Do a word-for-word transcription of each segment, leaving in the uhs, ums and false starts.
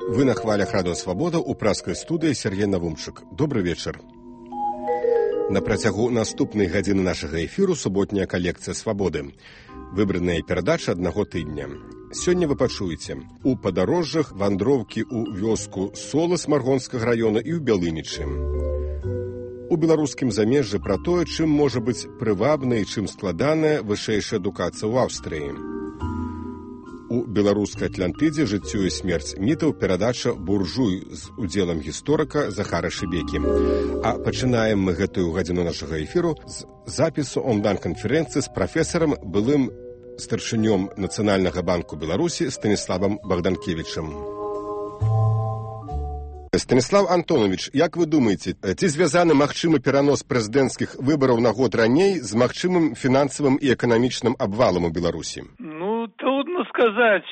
Вы на хвалях Радио Свабода у праскай студыі Сергей Навумчык. Добры вечар. На працягу наступнай гадзіны нашага эфіру суботняя калекцыя Свабоды. Выбраныя перадачы аднаго тыдня. Сёння вы пачуеце у падарожжах вандроўкі ў вёску Солас Маргонскага раёна і ў Бялынічы. У беларускім замежжы пра тое, чым можа быць прывабна і чым складаная вышэйшая адукацыя ў Аўстрыі. У беларускай Атлантыдзе жыццё і смерць мітаў перадача «Буржуй» з удзелам гісторыка Захара Шыбекі. А пачынаем мы гэтую гадзіну нашага эфіру з запісу онлайн-канферэнцыі з прафесарам, былым старшынём Нацыянальнага банку Беларусі Станіславам Богданкевічам. Станіслав Антонович, як вы думаеце, ці звязаны магчымы перанос прэзідэнцкіх выбараў на год раней з магчымым фінансавым і эканамічным обвалом у Беларусі? Ну, трудно сказать.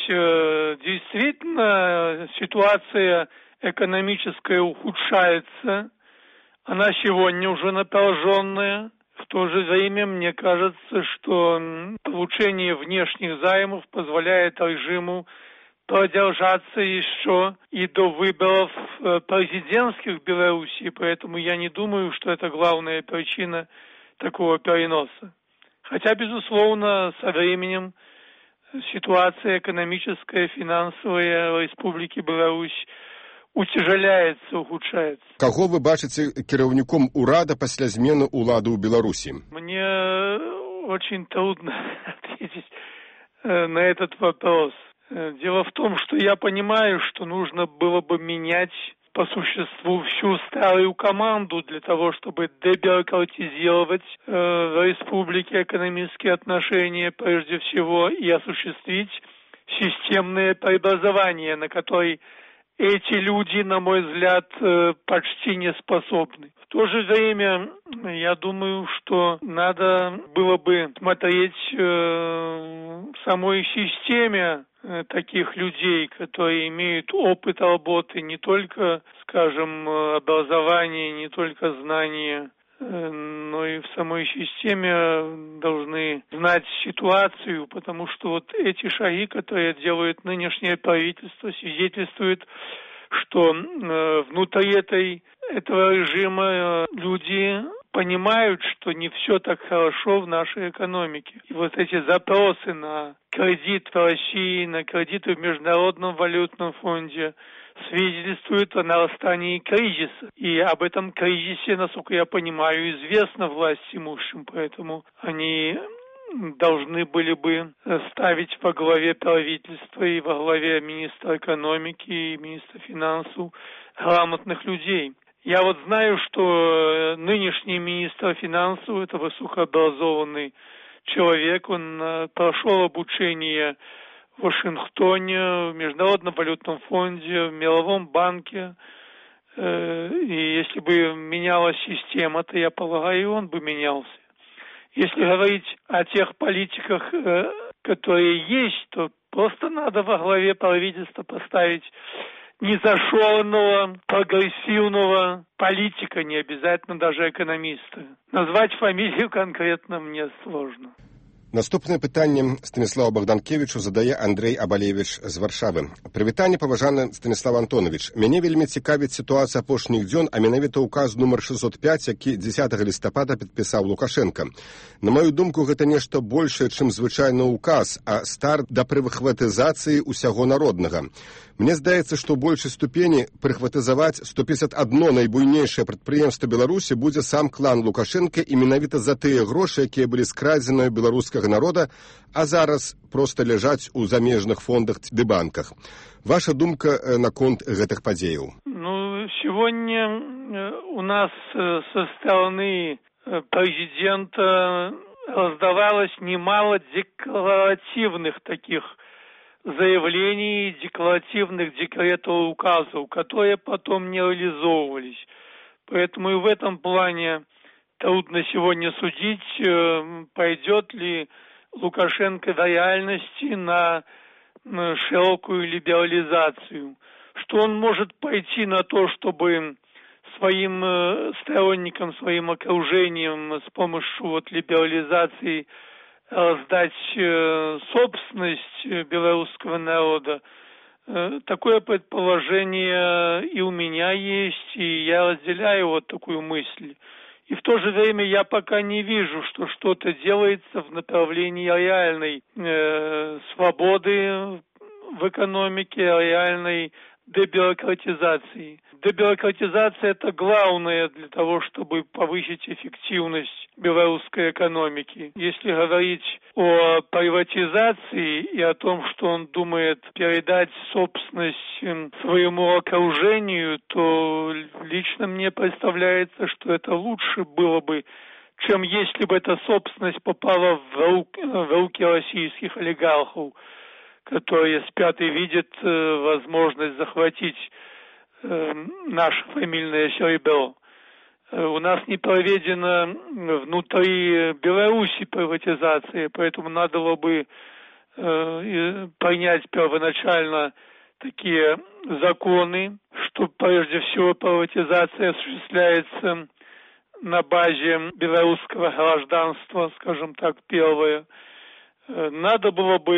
Действительно, ситуация экономическая ухудшается. Она сегодня уже напряженная. В то же время мне кажется, что получение внешних займов позволяет режиму продержаться еще и до выборов президентских в Беларуси. Поэтому я не думаю, что это главная причина такого переноса. Хотя, безусловно, со временем ситуация экономическая, финансовая в Республике Беларусь утяжеляется, ухудшается. Кого вы бачыце кіраўніком урада пасля змены улады ў Беларусі? Мне очень трудно ответить на этот вопрос. Дело в том, что я понимаю, что нужно было бы менять по существу всю старую команду для того, чтобы дебюрократизировать э, в республике экономические отношения прежде всего и осуществить системное преобразование, на которое эти люди, на мой взгляд, э, почти не способны. В то же время я думаю, что надо было бы смотреть э, в самой системе таких людей, которые имеют опыт работы, не только, скажем, образование, не только знания, но и в самой системе должны знать ситуацию, потому что вот эти шаги, которые делает нынешнее правительство, свидетельствуют, что внутри этой, этого режима люди понимают, что не все так хорошо в нашей экономике. И вот эти запросы на кредит в России, на кредиты в Международном валютном фонде свидетельствуют о нарастании кризиса. И об этом кризисе, насколько я понимаю, известно власть имущим, поэтому они должны были бы ставить во главе правительства и во главе министра экономики и министра финансов грамотных людей. Я вот знаю, что нынешний министр финансов – это высокообразованный человек. Он прошел обучение в Вашингтоне, в Международном валютном фонде, в Мировом банке. И если бы менялась система, то, я полагаю, и он бы менялся. Если говорить о тех политиках, которые есть, то просто надо во главе правительства поставить незашоренного, прогрессивного политика, не обязательно даже экономиста. Назвать фамилию конкретно мне сложно. Наступнае пытанне Станіславу Богданкевічу задае Андрей Абалевіч з Варшавы. Прывітанне, паважаны Станіслав Антонович. Мяне вельмі цікавіць сітуацыя апошніх дзён, а менавіта ўказ нумар шэсцьсот пяць, які дзесятага лістапада падпісаў Лукашенка. На маю думку, гэта нешта большае, чым звычайны ўказ, а старт да прыхватызацыі ўсяго народнага. Мне здаецца, што ў большай ступені прыхватызаваць сто пятьдесят одно найбуйнейшае прадпрыемства Беларусі будзе сам клан Лукашенка і менавіта за тыя грошы, якія былі скрадзеныя беларускага народа, а зараз проста ляжаць у замежных фондах ды банках. Ваша думка наконт гэтых падзеяў? Ну, сегодня у нас со стороны президента раздавалось немало декларативных таких заявлений, декларативных декретов и указов, которые потом не реализовывались. Поэтому и в этом плане трудно сегодня судить, пойдет ли Лукашенко до реальности на широкую либерализацию. Что он может пойти на то, чтобы своим сторонникам, своим окружением с помощью вот либерализации сдать собственность белорусского народа, Такое предположение и у меня есть, и я разделяю вот такую мысль. И в то же время я пока не вижу, что что-то делается в направлении реальной э, свободы в экономике, реальной дебюрократизации. Дебюрократизация – это главное для того, чтобы повысить эффективность белорусской экономики. Если говорить о приватизации и о том, что он думает передать собственность своему окружению, то лично мне представляется, что это лучше было бы, чем если бы эта собственность попала в руки, в руки российских олигархов, которые спят и видят э, возможность захватить э, наше фамильное серебро. Э, у нас не проведена внутри Беларуси приватизация, поэтому надо было бы э, принять первоначально такие законы, что прежде всего приватизация осуществляется на базе белорусского гражданства, скажем так, первое. Надо было бы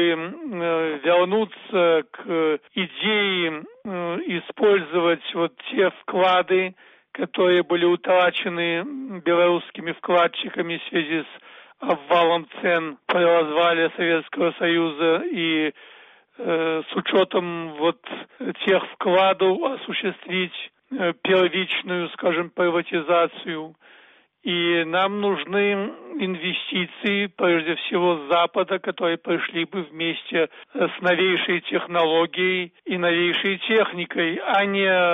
вернуться к идее использовать вот те вклады, которые были утрачены белорусскими вкладчиками в связи с обвалом цен при развале Советского Союза, и э, с учетом вот тех вкладов осуществить э, первичную, скажем, приватизацию. И нам нужны инвестиции, прежде всего, с Запада, которые пришли бы вместе с новейшей технологией и новейшей техникой, а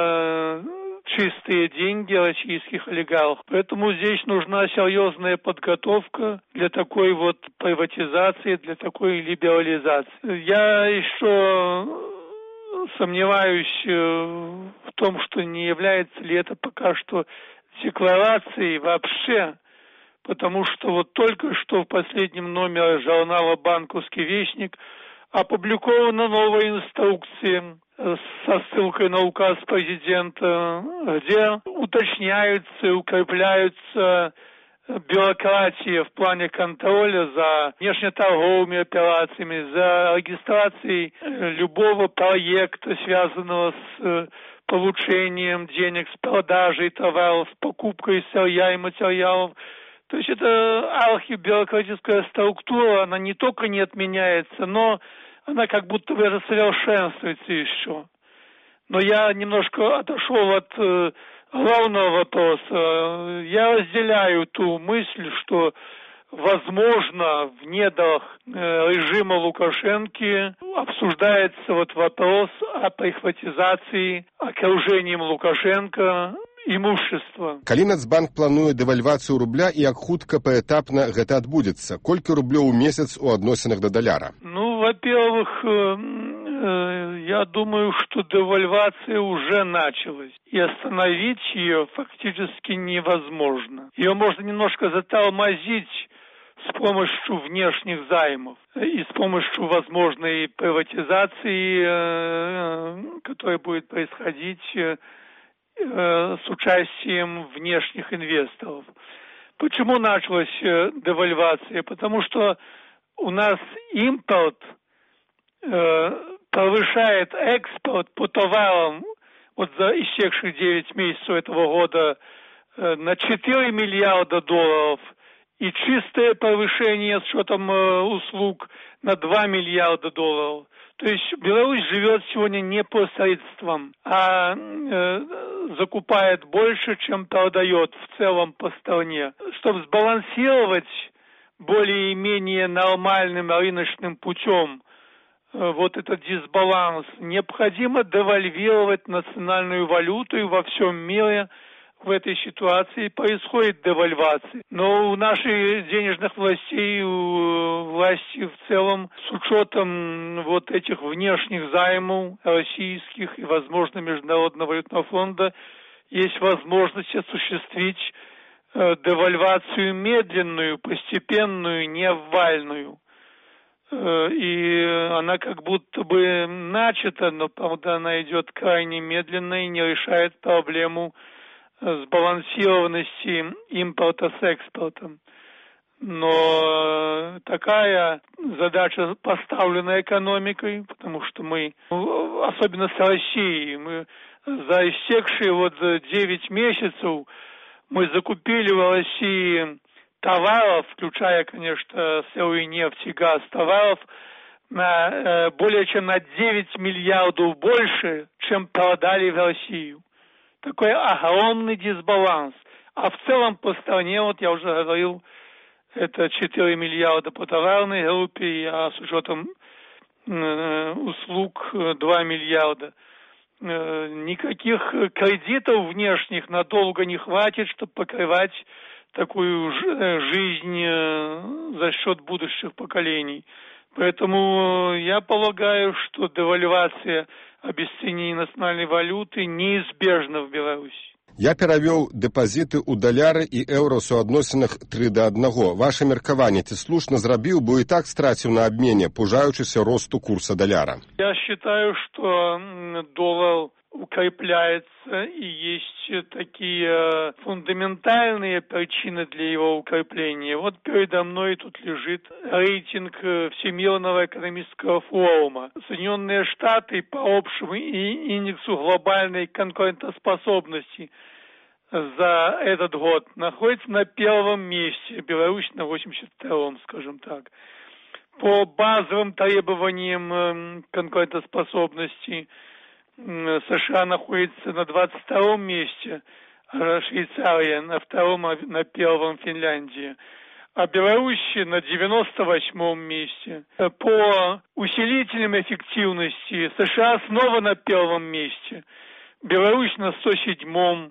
не чистые деньги российских олигархов. Поэтому здесь нужна серьезная подготовка для такой вот приватизации, для такой либерализации. Я еще сомневаюсь в том, что не является ли это пока что декларации вообще, потому что вот только что в последнем номере журнала «Банковский вестник» опубликована новая инструкция со ссылкой на указ президента, где уточняются и укрепляются бюрократия в плане контроля за внешнеторговыми операциями, за регистрацией любого проекта, связанного с получением денег, с продажей товаров, с покупкой сырья и материалов. То есть это архибюрократическая структура, она не только не отменяется, но она как будто бы совершенствуется еще. Но я немножко отошел от э, главного вопроса. Я разделяю ту мысль, что возможно, в недрах э, режима Лукашенко обсуждается вот вопрос о прихватизации окружением Лукашенко имущества. Калі Нацбанк плануе дэвальвацыю рубля і як хутка паэтапна гэта адбудзецца? Колькі рублёў у месяц у адносінах да даляра? Ну, во-первых, э, э, я думаю, что девальвация уже началась, и остановить ее фактически невозможно. Ее можно немножко затормозить с помощью внешних займов и с помощью возможной приватизации, э, которая будет происходить э, с участием внешних инвесторов. Почему началась э, девальвация? Потому что у нас импорт э, повышает экспорт по товарам вот за истекшие девять месяцев этого года э, на четыре миллиарда долларов, и чистое повышение с учетом э, услуг на два миллиарда долларов. То есть Беларусь живет сегодня не по средствам, а э, закупает больше, чем продает в целом по стране. Чтобы сбалансировать более-менее нормальным рыночным путем э, вот этот дисбаланс, необходимо девальвировать национальную валюту, и во всем мире в этой ситуации происходит девальвация. Но у наших денежных властей, у власти в целом, с учетом вот этих внешних займов российских и, возможно, Международного валютного фонда, есть возможность осуществить э, девальвацию медленную, постепенную, не обвальную. Э, и она как будто бы начата, но, правда, она идет крайне медленно и не решает проблему сбалансированности импорта с экспортом. Но такая задача поставлена экономикой, потому что мы особенно с Россией. Мы за истекшие вот девять месяцев мы закупили в России товаров, включая, конечно, сырую нефть и газ, товаров на более чем на девять миллиардов больше, чем продали в Россию. Такой огромный дисбаланс. А в целом по стране, вот я уже говорил, это четыре миллиарда по товарной группе, а с учетом э, услуг два миллиарда. Э, никаких кредитов внешних надолго не хватит, чтобы покрывать такую жизнь э, за счет будущих поколений. Поэтому я полагаю, что девальвация, обесценение национальной валюты неизбежна в Беларуси. Я перавёў дэпазіты ў даляры і еўра ў суадносінах тры да аднаго. Ваше меркаванне, ці слушна зрабіў, бо і так страціў на абмене, пужаючыся росту курса даляра? Я считаю, что доллар укрепляется, и есть такие фундаментальные причины для его укрепления. Вот передо мной тут лежит рейтинг Всемирного экономического форума. Соединенные Штаты по общему индексу глобальной конкурентоспособности за этот год находится на первом месте, Беларусь на восемьдесят втором, скажем так. По базовым требованиям конкурентоспособности США находится на двадцать втором месте, а Швейцария на втором, а на первом Финляндия. А Беларусь на девяносто восьмом месте. По усилителям эффективности США снова на первом месте. Беларусь на сто седьмом.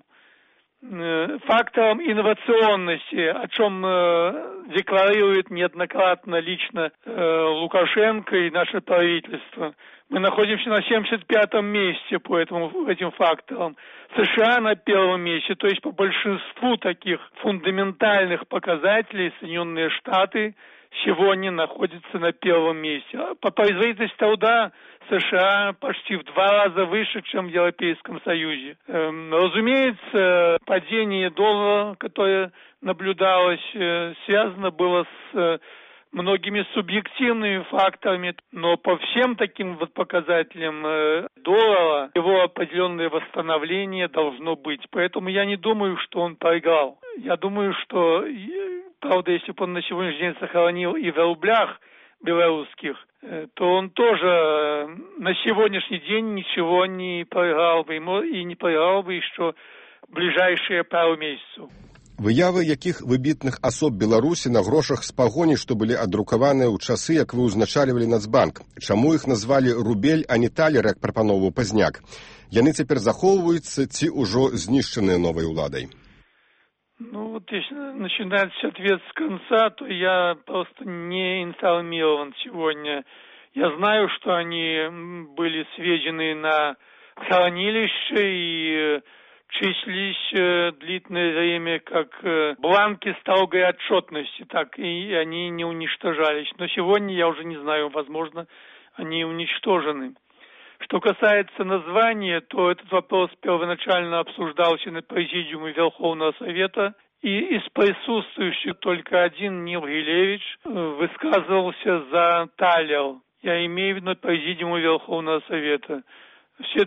Фактором инновационности, о чем э, декларирует неоднократно лично э, Лукашенко и наше правительство. Мы находимся на семьдесят пятом месте по этому, этим факторам. США на первом месте, то есть по большинству таких фундаментальных показателей Соединенные Штаты сегодня находятся на первом месте. По производительности труда США почти в два раза выше, чем в Европейском Союзе. Эм, разумеется, падение доллара, которое наблюдалось, э, связано было с э, многими субъективными факторами, но по всем таким вот показателям э, доллара его определенное восстановление должно быть. Поэтому я не думаю, что он проиграл. Я думаю, что, правда, если бы он на сегодняшний день сохранил и в рублях белорусских, то он тоже на сегодняшний день ничего не проиграл бы и не проиграл бы еще в ближайшие пару месяцев. Выявы якіх выбітных асоб Беларусі на грошах з пагоні, што былі адрукаваныя ў часы, як вы ўзначальвалі Нацбанк. Чаму іх назвалі рубель, а не талер, як прапановваў Пазняк? Яны цяпер захоўваюцца ці ўжо знішчаныя новай уладай? Ну вот если начинать ответ с конца, то я просто не информирован сегодня. Я знаю, что они были сведены на хранилище и числились длительное время как бланки строгой отчетности, так и они не уничтожались. Но сегодня я уже не знаю, возможно, они уничтожены. Что касается названия, то этот вопрос первоначально обсуждался на президиуме Верховного Совета, и из присутствующих только один Нил Гилевич высказывался за талер. Я имею в виду президиума Верховного Совета. Все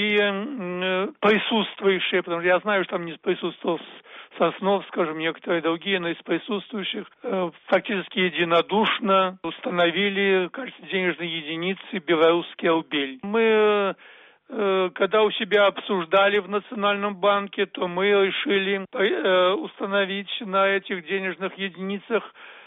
другие присутствующие, потому что я знаю, что там не присутствовал Соснов, скажем, некоторые другие, но из присутствующих фактически единодушно установили в качестве денежной единицы белорусский рубель. Мы, когда у себя обсуждали в Национальном банке, то мы решили установить на этих денежных единицах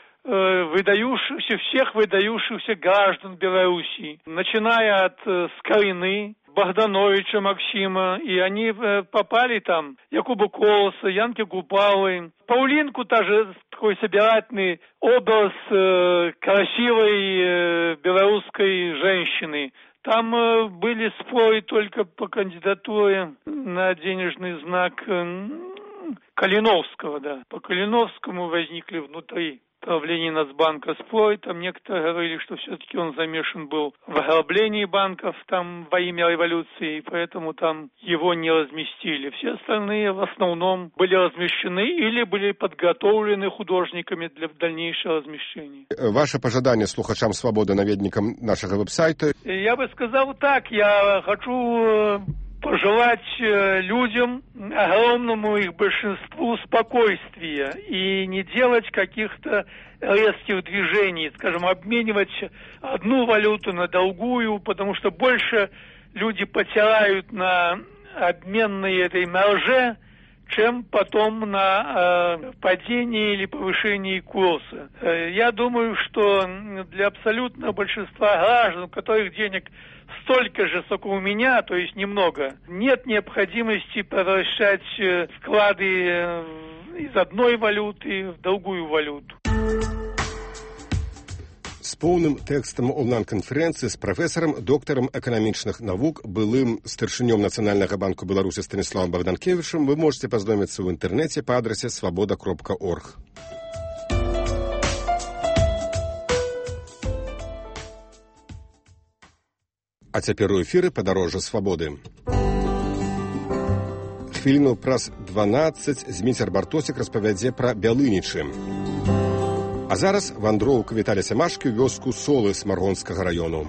выдающихся, всех выдающихся граждан Белоруссии, начиная от Скорины, Богдановича Максима, и они попали там, Якуба Колоса, Янки Гупалы, Паулинку, тоже такой собирательный образ э, красивой э, белорусской женщины. Там э, были споры только по кандидатуре на денежный знак э, Калиновского, да. По Калиновскому возникли внутри правлении Нацбанка споры. Там некоторые говорили, что все-таки он замешан был в ограблении банков там во имя революции, и поэтому там его не разместили. Все остальные в основном были размещены или были подготовлены художниками для дальнейшего размещения. Ваше пожелание слухачам «Свободы», наведникам нашего веб-сайта? Я бы сказал так, я хочу пожелать людям, огромному их большинству, спокойствия и не делать каких-то резких движений, скажем, обменивать одну валюту на другую, потому что больше люди потирают на обменной этой марже, чем потом на э, падении или повышении курса. Э, я думаю, что для абсолютного большинства граждан, у которых денег столько же, сколько у меня, то есть немного, нет необходимости превращать э, вклады э, из одной валюты в другую валюту. З поўным тэкстам онлайн-канферэнцыі з прафесарам, доктарам эканамічных навук, былым старшынём Нацыянальнага банку Беларусі Станіславам Богданкевічам вы можете пазнаёміцца ў інтэрнэце па адрасе свабода кропка орг. А цяпер у эфіры «Падарожжа свабоды». Хвіліну праз дванаццаць Зміцер Бартосік распавядзе пра Бялынічы. А зараз вандроўка Віталя Сямашкі ў вёску Солы Смаргонскага раёну.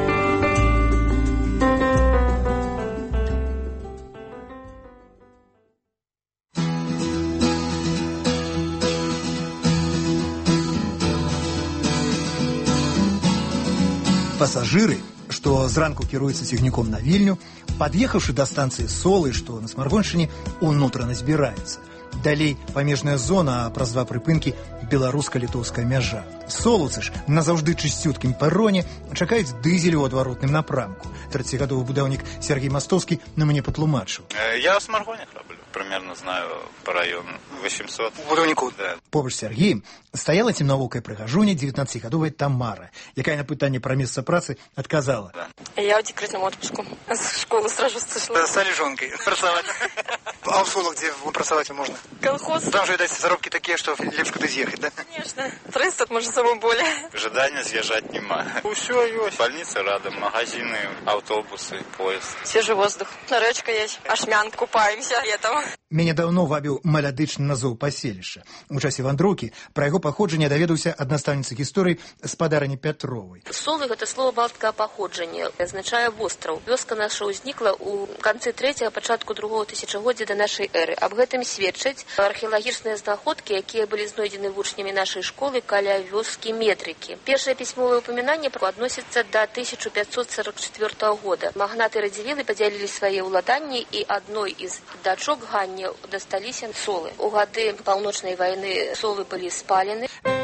Пассажиры, што зранку кіруюцца цягніком на Вільню, пад'ехаўшы да станцыі Солы, што на Смаргоншчыне, унутрана збіраецца. Далей памежная зона, а праз два прыпынкі беларуска-літоўская мяжа. Солуцы ж назаўжды чысцюткім пероне чакаюць дызелю ў адваротным напрамку. тридцатигадовы будаўнік Сергей Мастовскі на мяне патлумачыў. Я в Смаргоне раблю. Примерно знаю по району восемьсот. Будаўніку. Да. Побач з Сергеем стаяла цемнавокая прыгажуня девятнадцатигадовая Тамара, якая на пытанне пра месца працы адказала. Да. Я в декретном отпуску. С школы сразу сошла. Стали жонкой працаваць. А в Солах где працаваць можно? Колхоз. Там же, видать, заробки такие, что лепш куды з'ехаць, да? Конечно. тридцать, может, самое более. Ожидания съезжать нема. Усё ёсць. Больница рядом, магазины, автобусы, поезд. Свежий воздух. Речка есть. Ашмян. Купаемся летом. Мяне даўно вабіў малядычны назоў паселішча. У часе вандроўкі пра яго паходжанне даведаўся ад настаўніцы гісторыі спадарыні Пятровай. Солы гэта слово балткага паходжання, азначае востраў. Вёска наша ўзнікла ў канцы трэцяга, пачатку другога тысячагоддзя да нашай эры. Аб гэтым сведчаць археалагічныя знаходкі, якія былі знойдзены вучнямі нашай школы каля вёскі Метрыкі. Першае пісьмовае ўпамінанне адносіцца да тысяча пятьсот сорок четвёртого года. Магнаты Радзівілы падзялілі свае ўладанні, і адной з дачок Ганні дасталіся Солы. У гады паўночнай вайны Солы былі спалены.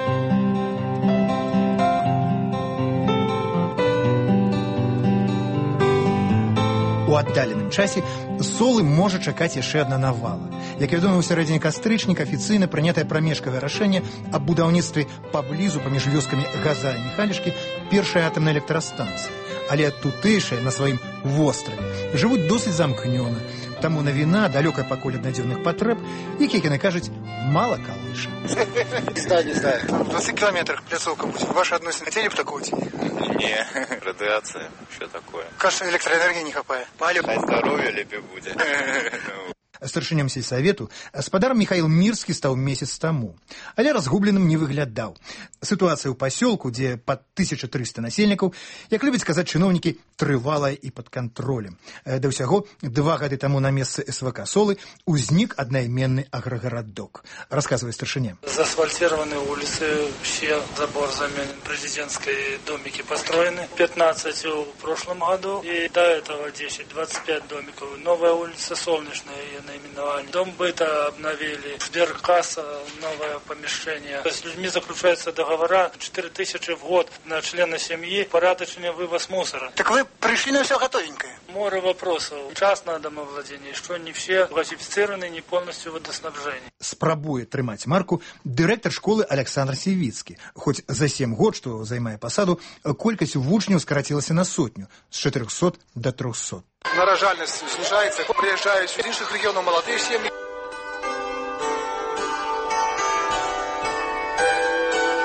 У аддаленым часе Солы можа чакаць яшчэ адна навала. Як вядома, у сярэдзіне кастрычніка афіцыйна прынятае прамежкавае рашэнне аб будаўніцтве паблізу паміж вёскамі Газа і Міхалішкі першай атамнай электрастанцыі. Але тутэйшыя на сваім востраве жывуць досыць замкнёна. Таму навіна, далёкая пакуль ад надзённых патрэб, іх, як яны кажуць, мала калыша. Не знаю, не знаю. В двадцати километрах пляцоўка будзе. Ваши адносіны хотели б такого? Не, радиация, что такое. Кажется, электроэнергии не хапае. Палю. Хай здоровье лепей будет. Старшынём сельсавету спадар Михаил Мірскі стаў месяц таму, але разгубленым не выглядаў. Сітуацыя ў пасёлку, дзе пад тысяча трыста насельнікаў, як любяць казаць чыноўнікі, трывалая і пад кантролем. Да ўсяго, два гады таму на месцы СВК Солы узнік аднайменны аграгарадок. Расказвае старшыня. Заасфальтированы улицы, все забор заменен, президентские домики построены, пятнадцать в прошлом году, и до этого десять, двадцать пять домиков. Новая улица Солнечная, ее наименование. Дом быта обновили, сберкасса, новое помещение. С людьми заключаются договора четыре тысячи в год на члена семьи, порядочный вывоз мусора. Так вы пришли на все готовенькое? Море вопросов. Частное домовладение, что не все классифицированы, не полностью водоснабжение. Спрабуе трымаць марку дырэктар школы Александр Севіцкі. Хоць за сем год, што займае пасаду, колькасць вучняў скарацілася на сотню, з чатырохсот до трохсот. Наражальность снижается, приезжают из іншых регионов молодые семьи.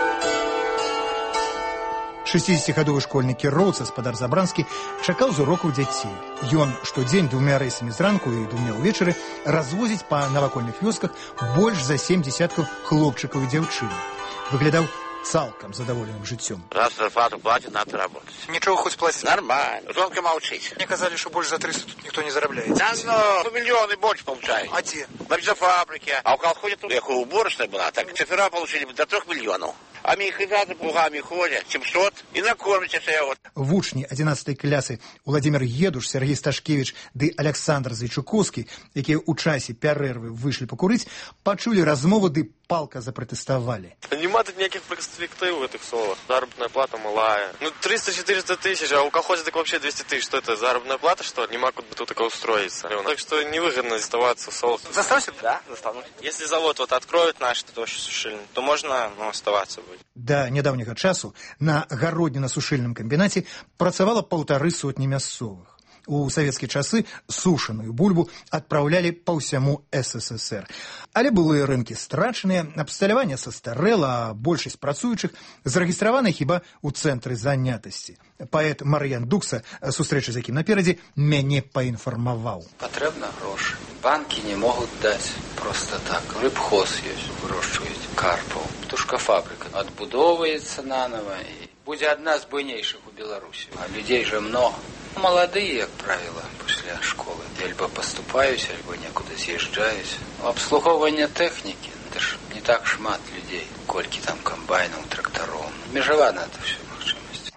шэсцідзесяцігадовы школьны кіроўца спадар Забранскі чакаў з урокаў дзяцей. Ён штодзень двумя рэйсамі зранку і двумя ўвечары развозіць па навакольных вёсках больш за сем дзясяткаў хлопчыкаў і дзяўчын. Выглядаў цалкам задоволенным жыццём. Раз зарплату платит, надо работать. Ничего хоть платить? Нормально. Жонка молчит. Мне казали, что больше за триста тут никто не зарабляет. Да, ну, миллионы больше получают. А те? На бензофабрике. А у колхозе тут уборочная была, так шофера получили до трех миллионов. А механизаторы плугами ходят, семьсот, и накормите вот. Вучні адзінаццатай клясы Владимир Едуш, Сергей Сташкевич ды Александр Зайчуковскі, якія ў часе пярэрвы выйшлі пакурыць, пачулі размову ды палка запротестовали. Нема тут никаких перспектив в этих солах. Заработная плата малая. Ну, триста-четыреста тысяч, а у колхоза так вообще двести тысяч. Что это, заработная плата, что ли? Нема куда тут такое устроиться. Так что невыгодно оставаться в солах. Заставься? Да, заставлю. Если завод вот откроют наш, то сушильный, то можно ну, оставаться будет. Да нядаўняга часу на гародніна-сушыльным камбінаце працавала паўтары сотні мясцовых. У савецкія часы сушаную бульбу адпраўлялі па ўсяму СССР. Але былыя рынкі страчаныя, абсталяванне састарэла, а большасць працуючых зарэгістраваны хіба ў цэнтры занятасці. Паэт Мар'ян Дукса, сустрэча з якім наперадзе, мяне паінфармаваў. Патрэбна грошы. Банкі не могуць даць проста так. Рыбхоз ёсць, вырошчваюць карпаў. Птушкафабрика адбудоўваецца нанова і будзе адна з буйнейшых у Беларусі. А людзей же много. Молодые, как правило, после школы. Альбо поступаюсь, альбо некуда съезжаюсь. Обслуговывание техники, это ж не так шмат людей. Кольки там комбайнов, тракторов. Межевано это все магчымасці.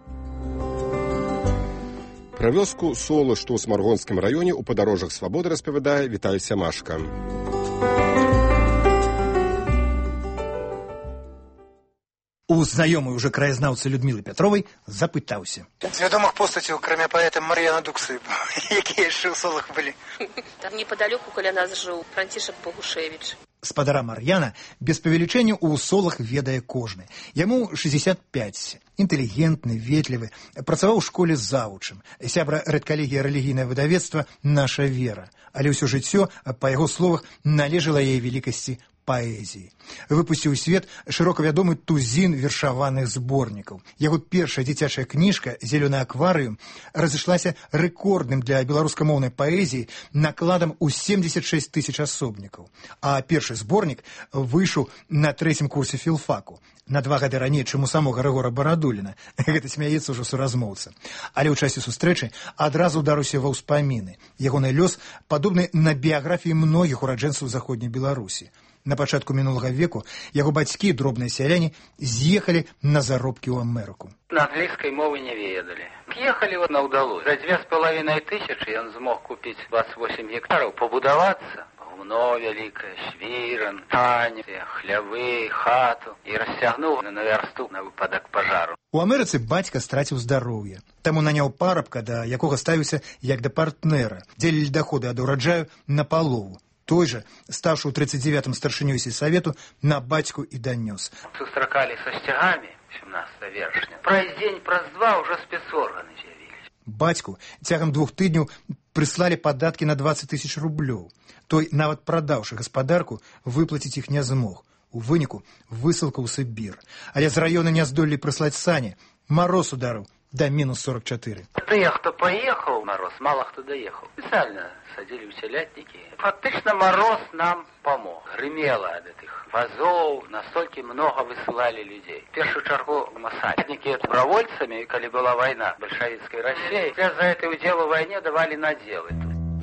Пра вёску Солы, што ў Смаргонскім раёне ў падарожжах свабоды распавядае Віталь Сямашка. У знаёмай уже краязнаўцы Людмілы Пятровай запытаўся. З вядомых постацяў, кроме паэта Мар'яна Дуксы, якія яшчэ ў Солах былі? Там непадалёку каля нас жыў Францішак Богушевіч. Спадара Мар'яна без павелічэння ў Солах ведае кожны. Яму шэсцьдзесят пяць. Інтэлігентны, ветлівы, працаваў у школе завучым. Сябра рэдкалегія рэлігійнае выдавецтва «Наша вера». Але ўсё жыццё, па яго словах, належала яе велікасці паэзіі. Выпусціў у свет шырока вядомы тузін вершаваных зборнікаў. Яго першая дзіцячая кніжка «Зелёны акварыум» разышлася рэкордным для беларускамоўнай паэзіі накладам у семьдесят шесть тысяч асобнікаў. А першы зборнік выйшаў на трэцім курсе філфаку. На два гады раней, чым у самога Рыгора Барадуліна. Гэта смяецца ўжо суразмоўца. Але ў часе сустрэчы адразу ўдаруся ва ўспаміны. Ягоны лёс падобны на біяграфіі многіх ураджэнцаў заходняй Беларусі. На пачатку мінулага веку яго бацькі, дробныя сяляне, з'ехалі на заробкі ў Амерыку. На англійскай мовы не ведалі. Ехалі вот на ўдалу. За две з палавінай тысячы ён змог купіць двадцать восемь гектараў, пабудавацца. Гумно вялікае, свіран, тані, хлявы, хату і расцягнуў на вярсту на выпадак пажару. У Амерыцы бацька страціў здароўе. Таму наняў парабка, да якога ставіўся як да партнера, дзелілі даходы ад ураджаю на палову. Той же, ставший у тридцать девятым старшынёй сельсавету, на бацьку і данёс. Сустракалі са сцягамі семнадцатого вершня. Праз дзень, праз два уже спецорганы з'явілись. Бацьку цягам двух тыдняў прыслалі падаткі на двадцать тысяч рублёў. Той, нават прадаўшы гаспадарку, выплаціць іх не змог. У выніку высылка ў Сібір. Але з раёна не здолелі прыслаць сані. Мароз ударыў да мінус сорок четыре. Тыя, хто паехаў, мароз, мало хто даехаў. Спецыяльна садзілі ў цялятнікі. Фактычна мароз нам памог. Грымела ад гэтых вазоў, настолькі многа высылалі людзей. В першую чаргу масаднікі добровольцамі, калі была вайна бальшавіцкай Расіі, за гэты ўдзел у вайне давалі надзелы.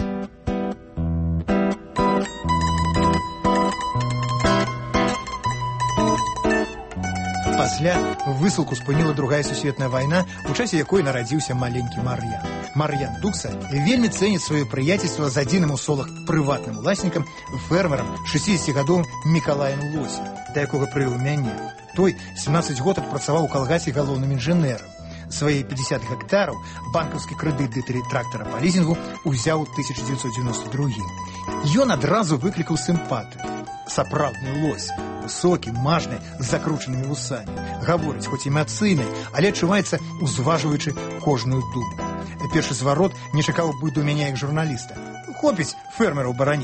Пасля высылку спыніла другая сусветная вайна, у часе якой нарадзіўся маленькі Мар'ян. Мар'ян Дукса вельмі цэніць сваё прыяцельства з адзіным у Солах прыватным уласнікам, фермерам шэсцідзесяцігадовым Мікалаем Лосем, да якога прывёў мяне. Той семнадцать год адпрацаваў у калгасе галоўным інжынерам. Свае пятьдесят гектараў банкаўскі крэдыт ды тры трактара па лізінгу ўзяў у тысяча дзевяцьсот дзевяносто другім. Ён адразу выклікаў сімпатыю. Сапраўдны лось, высокі, мажны, з закручанымі вусамі. Гаворыць, хоць эмацыйнай, але адчуваецца, узважваючы кожную думку. Першы зварот не чакаў бы до мяне як журналіста. Хопіць фермераў бараніць.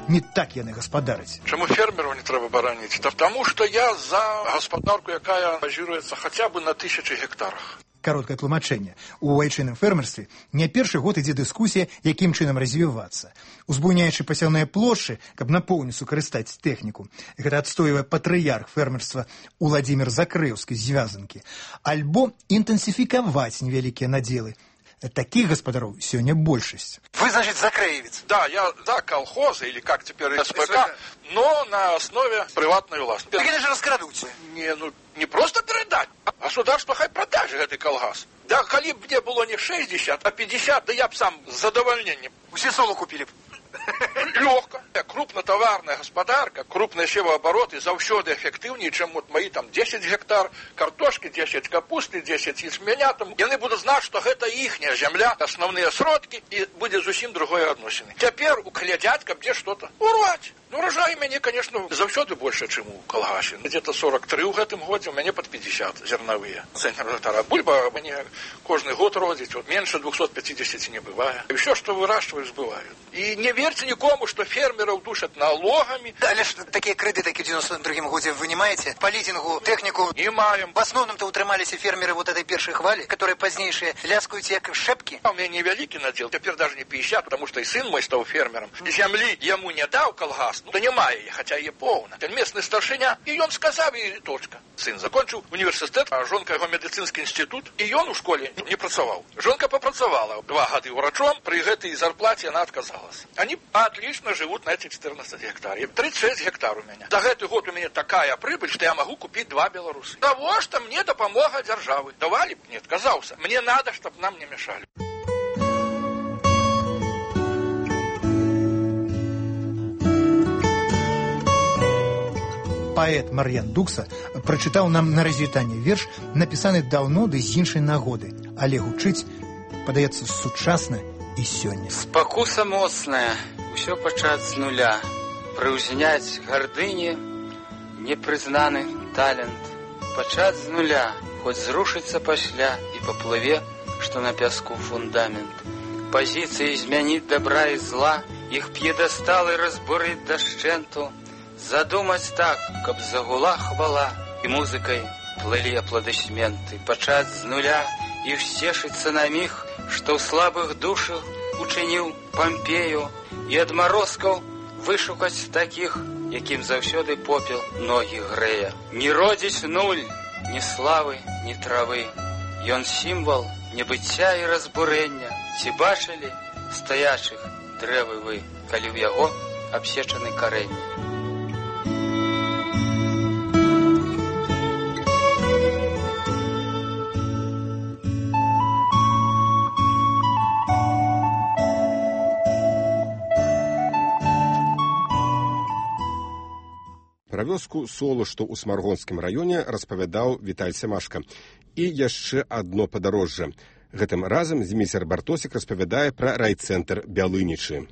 не так яны гаспадараць. Чаму фермераў не трэба бараніць? Таму што я за гаспадарку, якая базіруецца хаця бы на тысячы гектарах. Кароткае тлумачэнне. У айчынным фермерстве не першы год ідзе дыскусія, якім чынам развівацца. Узбуйняючы пасяўныя плошчы, каб напоўніцу карыстаць тэхніку. Гэта адстойвае патрыярх фермерства Уладзімір Закрэўскі з Звязанкі. Альбо інтэнсіфікаваць невялікія надзелы. Таких господаров сегодня большесть. Вы, значит, закреевец? Да, я за колхозы, или как теперь СПК, но на основе приватной власти. Так это же раскрадут. Не, ну, не просто передать. Государство хай продажи этой колгас. Да, коли бы мне было не шестьдесят, а пятьдесят, да я бы сам с задовольнением. Все соло купили бы. Легко. Крупнотоварная господарка, крупные севообороты заўсёды эффективнее, чем вот мои там десять гектар картошки, десять капусты, десять ячменя. Там. Яны будут знать, что это ихняя земля, основные сродки, и будет зусім другое отношение. Теперь углядят, как где что-то урвать. Ну, урожай у меня, конечно, заўсёды больше, чем у колгасе. Где-то сорок три в этом году, у меня под пятьдесят зерновые. Центр бульба мне каждый год родить, вот меньше двухсот пятидесяти не бывает. И все, что выращивают, сбывают. И не верьте никому, что фермеров душат налогами. Да, лишь такие кредиты, как в девяносто другом году, вы не маете? По лизингу, технику? Не маем. В основном-то утрымались и фермеры вот этой первой хвали, которые позднейшие ляскают как шепки. А у меня невеликий надел, теперь даже не пятьдесят, потому что и сын мой стал фермером. Земли ему не дал колгас, ну, да не мае, хотя и полно. Местный старшиня, и он сказал, и точка. Сын закончил университет, а жонка его медицинский институт, и он в школе не працевал. Жонка попрацевала два года врачом, при этой зарплате она отказалась. Они отлично живут на этих четырнадцати гектарах. тридцать шесть гектар у меня. За этот год у меня такая прибыль, что я могу купить два белорусы. Того, что мне допомога державы. Давали? Нет, отказался. Мне надо, чтобы нам не мешали. Паэт Мар'ян Дукса прачытаў нам на развітанне верш, напісаны даўно ды з іншай нагоды, але гучыць, падаецца, сучасна і сёння. Спакуса моцная, усё пачаць з нуля, прыўзняць гардыні, непрызнаны талент, пачаць з нуля, хоць зрушыцца пасля і паплыве, што на пяску фундамент. Пазіцыі змяніць добра і зла, іх п'едэсталы разбурыць дашчэнту, задумаць так, каб загула хвала, і музыкай плылі апладысменты, пачаць з нуля і ўсцешыцца на міг, што ў слабых душах учыніў Пампею, і адмарозкаў вышукаць такіх, якім заўсёды попел ногі грэе. Не родзіць нуль, ні славы, ні травы. Ён сімвал небыцця і разбурэння. Ці бачылі стаячых дрэвы вы, калі ў яго абсечаны карэнні? Пра вёску Солу, што ў Смаргонскім раёне, распавядаў Віталь Семашка. І яшчэ адно падарожжа. Гэтым разам Зміцер Бартосік распавядае пра райцэнтр Бялынічы.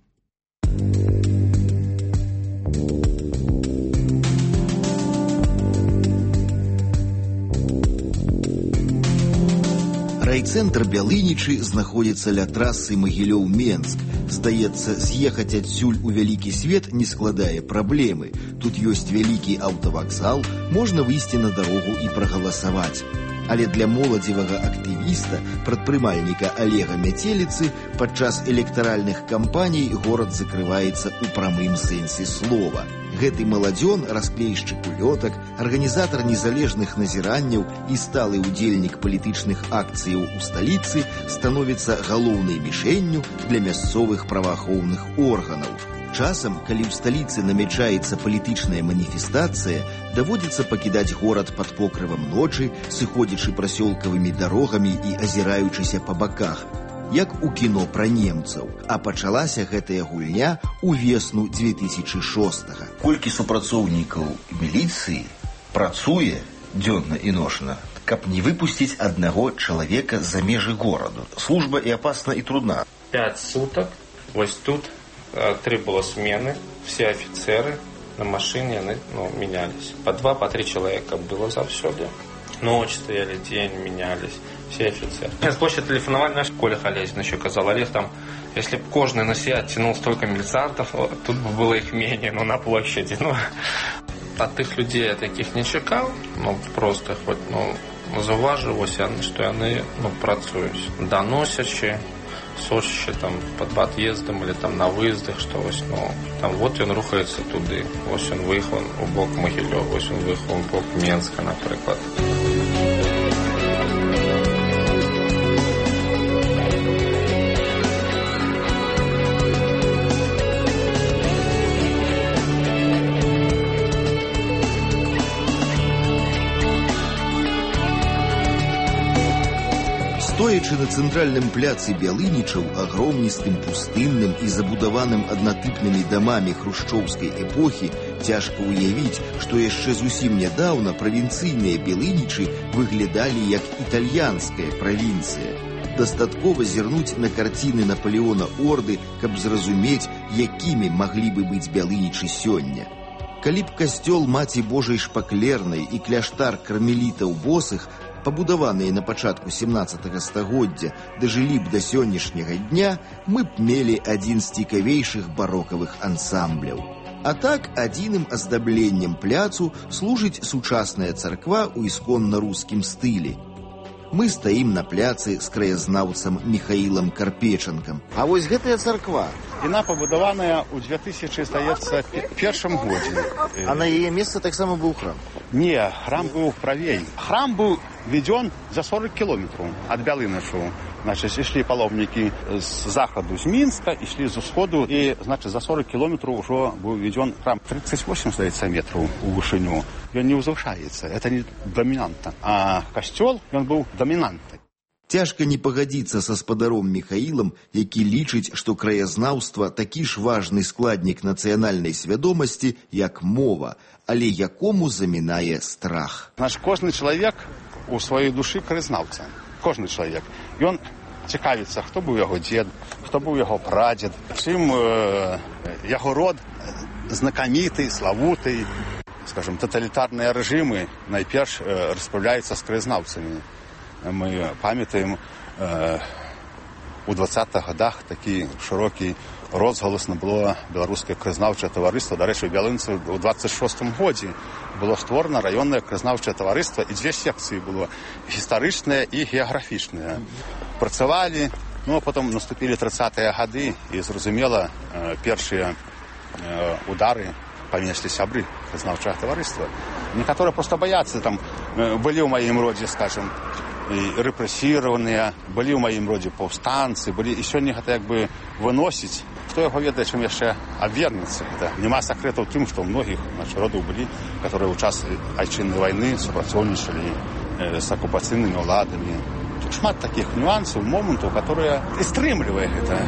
Райцэнтр Бялынічы знаходзіцца ля трасы Магілёў-Менск. Здаецца, з'ехаць адсюль у вялікі свет не складае праблемы. Тут ёсць вялікі аўтавакзал, можна выйсці на дарогу і прагаласаваць. Але для моладзевага актывіста, прадпрымальніка Олега Мяцеліцы, падчас электаральных кампаній горад закрываецца ў прамым сэнсе слова. Гэты маладзён, расклейшчык улётак, арганізатар незалежных назіранняў і сталы ўдзельнік палітычных акцыяў у сталіцы становіцца галоўнай мішэнню для мясцовых праваахоўных органаў. Часам, калі ў сталіцы намячаецца палітычная маніфестацыя, даводзіцца пакідаць горад пад покрывам ночы, сыходзячы прасёлкавымі дарогамі і азіраючыся па баках, як у кіно пра немцаў. А пачалася гэтая гульня ў весну дзве тысячы шостага. Колькі супрацоўнікаў міліцыі працуе дзённа і ночна, каб не выпусціць аднаго чалавека за межы гораду. Служба і апасна, і трудна. Пять суток, вось тут три было смены, все офицеры на машине они, ну, менялись. По два, по три человека было завсёды. Ночь стояли, день менялись, все офицеры. С площади телефоновали, наш Коля Халезин еще казал, Олег там Если бы каждый на себя тянул столько милициантов, тут бы было их менее, ну, на площади. Ну, от тих людей я таких не чекав, ну, просто хоч, ну, зауважив ось, що вони, ну, працюють. Доносячи, сочачи там під під'їздом или там на виїздах, що ось, ну, там, от він рухається туди, ось він виїхав у бок Могилєва, ось він виїхав у бок Менська, наприклад. Стоячы на цэнтральным пляцы Бялынічаў, агромністым, пустынным і забудаваным аднатыпнымі дамамі хрушчоўскай эпохі, цяжка ўявіць, што яшчэ зусім нядаўна правінцыйныя Бялынічы выглядалі як італьянская правінцыя. Дастаткова зірнуць на карціны Напалеона Орды, каб зразумець, якімі маглі бы быць Бялынічы сёння. Калі б касцёл Маці Божай Шпаклернай і кляштар кармелітаў босых, пабудаваныя на пачатку сямнаццатага стагоддзя, дажылі б да сённяшняга дня, мы б мелі адзін з цікавейшых барокавых ансамбляў. А так, адзіным аздабленнем пляцу служыць сучасная царква ў ісконна-рускім стылі. Мы стаім на пляцы з краязнаўцам Міхаілам Карпечанкам. А вось гэтая царква, яна пабудаваная ў две тысячи, здаецца, першым годзе. А на яе месцы таксама быў храм? Не, храм быў правей. Храм быў введен за сорок километров от Бялынычу. Значит, шли паломники с заходу, с Минска, и шли с усходу, и, значит, за сорок километров уже был введен храм. тридцать восемь, здаецца, метров у вышыню. И он не возвышается, это не доминанта. А костел, он был доминантой. Цяжка не пагадзіцца са спадаром Міхаілам, які лічыць, што краязнаўства такі ж важны складнік нацыянальнай свядомасці, як мова, але якому замінае страх. Наш кожны чалавек у сваёй душы краязнаўца. Кожны чалавек. Ён цікавіцца, хто быў яго дзед, хто быў яго прадзед, чым э, яго род знакаміты, славуты. Скажем, тоталітарныя рэжымы найперш э, распраўляюцца з краязнаўцамі. Мы памятаем, э, у двадцатых годах такі шырокі розгалас набыло беларускае краязнаўчае таварыства. Дарэчы, у Бялынцы ў двадцать шостым годзе было створана раённае краязнаўчае таварыства, і дзве секцыі было гістарычнае і геаграфічнае. Працавалі, ну а потом наступілі тридцатыя гады, і зразумела, э, першыя э, удары панеслі сябры краязнаўчага таварыства. Некаторыя проста баяцца, там э, былі ў маім родзе, скажем, і рэпрэсіраваныя, былі ў маім родзе паўстанцы, былі, і сёння гэта як бы выносіць. Хто яго ведае, чым яшчэ абвернецца. Няма сакрэтаў тым, што ў многіх родаў былі, которые ў час айчыннай вайны супрацоўнічалі э, з акупацыйнымі ўладамі. Тут шмат такіх нюансаў, момантаў, которые і стрымлівае гэта.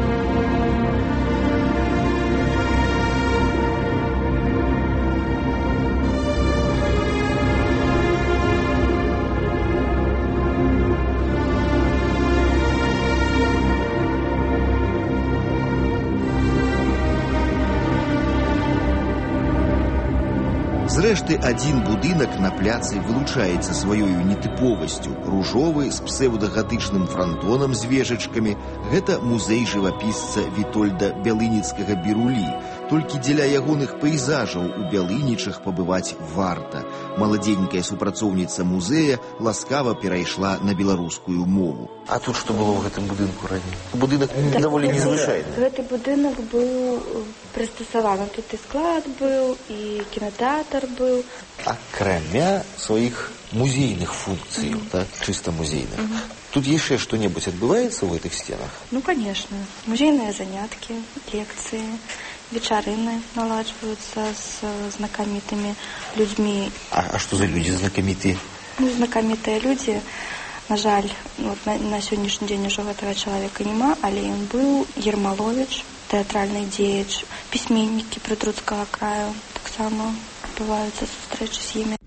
Зрэшты, адзін будынак на пляцы вылучаецца сваёю нетыповасцю. Ружовы з псеўдагатычным франтонам з вежачкамі. Гэта музей жывапісца Вітольда Бялыніцкага Бірулі. Толькі дзеля ягоных пейзажаў у Бялынічах пабываць варта. Маладзенькая супрацоўніца музея ласкава перайшла на беларускую мову. А тут што было ў гэтым будынку раней? Будынак так, даволі незвычайны. Гэты будынак быў прыстасаваны. Тут і склад быў, і кінотэатр быў. Акрамя сваіх музейных функцый, mm-hmm. так, чыста музейных. Mm-hmm. Тут яшчэ што-небудзь адбываецца ў гэтых стенах? Ну, конечно. Музейныя заняткі, лекцыі, вечарыны наладжваюцца з знакамітымі людзьмі. А, а што за людзі знакамітыя? Ну, знакамітыя людзі. На жаль, вот на, на сённяшні дзень ужо гэтага чалавека няма, але ён быў Ермаловіч, тэатральны дзеяч, пісьменнікі прытруцкага краю. Таксама адбываюцца сустрэчы з імі.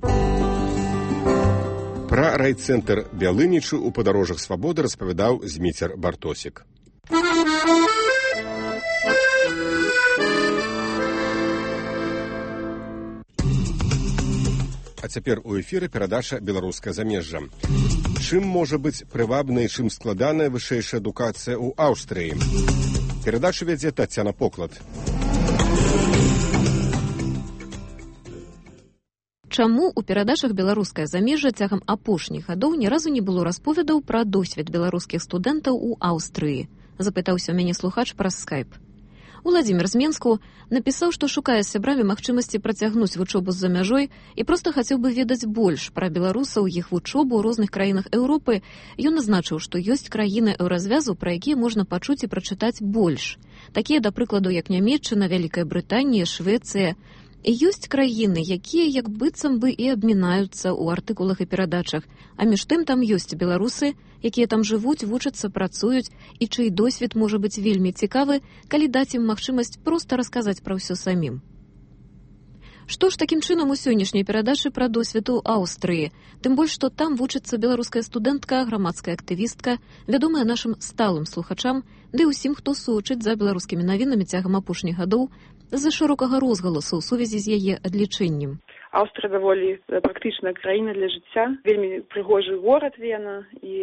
Пра райцэнтр Бялынічы ў падарожжах свабоды распавядаў Зміцер Бартосік. А цяпер у эфіры перадача «Беларускае замежжа». Чым можа быць прывабнай, чым складаная вышэйшая адукацыя ў Аўстрыі? Перадачу вядзе Тацяна Поклад. Чаму ў перадачах «Беларускае замежжа» цягам апошніх гадоў ні разу не было расповедаў пра досвед беларускіх студэнтаў у Аўстрыі? Запытаўся ў мяне слухач праз скайп. Уладзімір з Менску напісаў, што шукае з сябрамі магчымасці працягнуць вучобу з-за мяжой і проста хацеў бы ведаць больш пра беларусаў, іх вучобу ў розных краінах Еўропы. Ён назначыў, што ёсць краіны еўразвязу, пра якія можна пачуць і прачытаць больш. Такія, да прыкладу, як Нямецчына, Вялікая Брытанія, Швецыя. І ёсць краіны, якія як быццам бы і абмінаюцца ў артыкулах і перадачах, а між тым там ёсць беларусы, якія там жывуць, вучацца, працуюць, і чый досвед можа быць вельмі цікавы, калі даць ім магчымасць проста расказаць пра ўсё самім. Што ж такім чынам у сённяшняй перадачы пра досвед у Аўстрыі? Тым больш, што там вучыцца беларуская студэнтка, грамадская актывістка, вядомая нашым сталым слухачам, ды ўсім, хто сочыць за беларускімі навінамі цягам апошніх гадоў, з-за шырокага розгаласу ў сувязі з яе адлічэннем. Аўстрыя даволі практычная краіна для жыцця, вельмі прыгожы горад Вена, і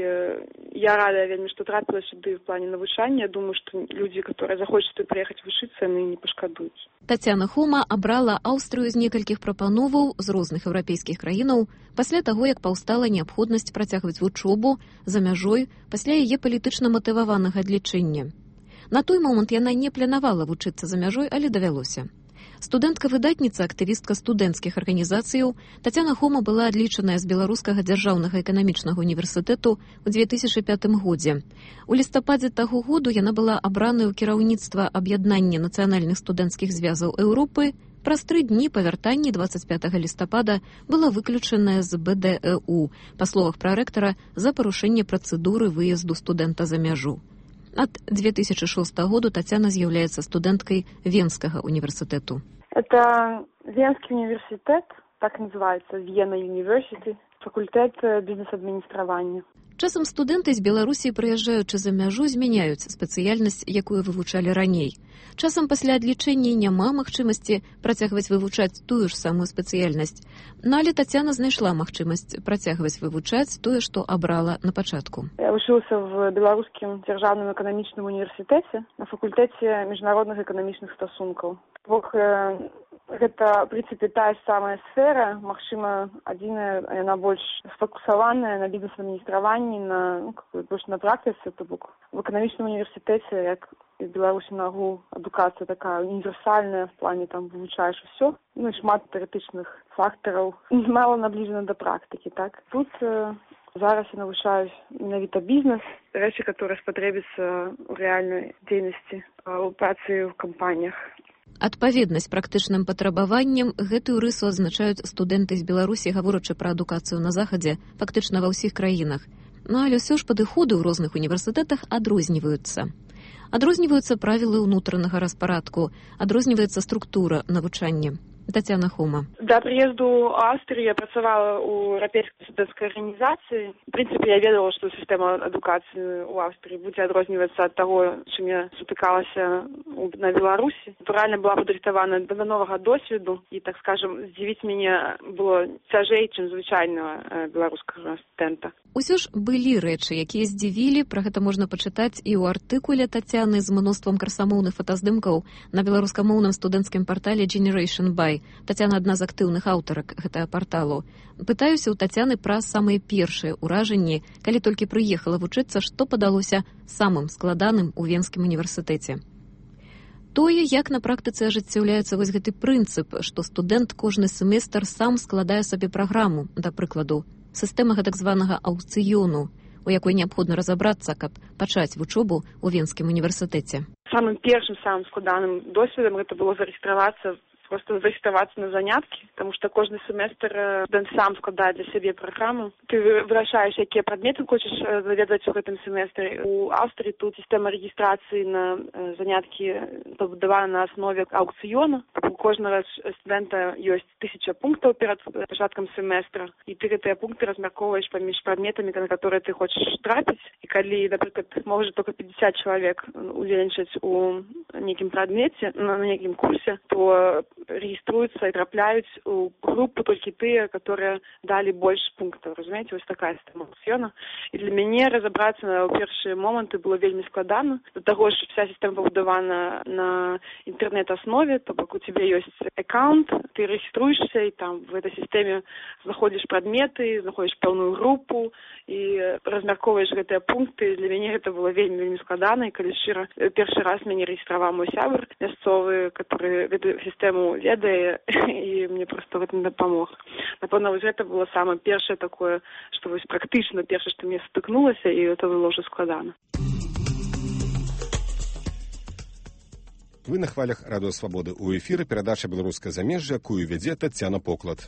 я рада вельмі, што трапіла сюды в плане навучання. Думаю, што людзі, которые захочуць тут прыехаць вучыцца, яны не пашкадуюць. Тацяна Хома абрала Аўстрыю з некалькіх прапановаў з розных еўрапейскіх краінаў пасля таго, як паўстала неабходнасць працягваць вучобу за мяжой пасля яе палітычна матываванага адлічэння. На той момант яна не планавала вучыцца за мяжой, але давялося. Студэнтка-выдатніца, актывістка студэнцкіх арганізацыяў, Тацяна Хома была адлічаная з Беларускага дзяржаўнага эканамічнага універсітэту ў дзве тысячы пятым годзе. У лістападзе таго году яна была абраная ў кіраўніцтва аб'яднання нацыянальных студэнцкіх звязаў Еўропы. Праз тры дні па вяртанні дваццаць пятага лістапада была выключаная з бэ дэ э у, па словах прарэктара, за парушэнне працэдуры выезду студэнта за мяжу. Ад дзве тысячы шостага году Тацяна з'яўляецца студэнткай Венскага універсітэту. Это Венский университет, так называется, Вена University, факультэт бізнес-адміністравання. Часам студэнты з Беларусі, прыязджаючы за мяжу, змяняюць спецыяльнасць, якую вывучалі раней. Часам пасля адлічэння няма магчымасці працягваць вывучаць тую ж самую спецыяльнасць. Но але Тацяна знайшла магчымасць працягваць вывучаць тое, што абрала на пачатку. Я вучылася в Беларускім дзяржаўным эканамічным універсітэце на факультэце міжнародных эканамічных стасункаў. Бог, гэта, в прынцыпе, тая самая сфера, магчыма, адзіная, яна больш сфокусаваная на бізнес-адміністраванні, на, ну, больш на практыцы, то бок в эканамічным універсітэце, як і в Беларусі на агул, адукацыя такая універсальная, в плане там вывучаеш усё, ну і шмат тэарэтычных фактараў, мала набліжана да практыкі, так? Тут э, зараз я навучаюсь менавіта бізнес, рэчы, которые спатрэбіцца ў рэальнай дзейнасці, у працы ў кампаніях. Адпаведнасць практычным патрабаванням гэтую рысу адзначаюць студэнты з Беларусі, гаворачы пра адукацыю на захадзе, фактычна ва ўсіх краінах. Ну, але ўсё ж падыходы ў розных універсітэтах адрозніваюцца. Адрозніваюцца правілы ўнутранага распарадку, адрозніваецца структура навучання. Тацяна Хома. До приезду в Австрию я працавала у Европейской студэнцкай организации. В принципе, я ведала, что система адукации у Австрии будет адрознівацца от того, чем я сутыкалася на Беларуси. Натурально была падрыхтавана до нового досведу, и, так скажем, здзівіць мяне было цяжэй, чым звычайного беларускага студэнта. Усё ж былі рэчы, якія здзівілі, пра гэта можна пачытаць і ў артыкуле Тацяны з мноствам красамоўных фотаздымкаў на беларускамоўным студэнцкім партале Generation By. Тацяна адна з актыўных аўтарак гэтага парталу. Пытаюся ў Тацяны пра самыя першыя ўражанні, калі толькі прыехала вучыцца, што падалося самым складаным у Венскім універсітэце. Тое, як на практыцы ажыццяўляецца вось гэты прынцып, што студэнт кожны семестр сам складае сабе праграму, да прыкладу, сістэма гэтак званага аўкцыёну, у якой неабходна разабрацца, каб пачаць вучобу ў Венскім універсітэце. Самым першым, самым складаным досведам гэта было зарэгістравацца просто зарегистрироваться на занятки, потому что каждый семестр студент сам складает для себя программу. Ты вырашаешь, какие предметы хочешь заведовать в этом семестре. У Австрии тут система регистрации на занятки побудована на основе аукциона. У каждого студента есть тысяча пунктов перед початком семестра, и ты эти пункты размерковываешь поміж предметами, на которые ты хочешь трапить. И когда, например, может только пятьдесят человек удзельнічаць у неким предмете, на неким курсе, то рэгіструюцца і трапляюць у групу толькі тыя, которые далі больш пунктаў. Разумееце, вось такая сістэма аукцыёна. І для мяне разабрацца ў першыя моманты было вельмі складана. Да таго ж вся сістэма пабудавана на інтэрнэт-аснове, то бок у цябе ёсць аккаунт, ты рэгіструешся і там в этой сістэме знаходзіш прадметы, знаходзіш пэўную групу і размяркоўваеш гэтыя пункты. Для мяне гэта было вельмі вельмі складана, і калі шчыра першы раз мяне рэгістраваў мой сябар мясцовы, который гэту сістэму ведае, і мне проста гэтым дапамог. Напэўна, вось гэта было самае першае такое, што вось практычна першае, што мне стыкнулася, і гэта было ўжо складана. Вы на хвалях Радыё Свабоды. У эфіры перадача «Беларускае замежжа», якую вядзе Тацяна Поклад.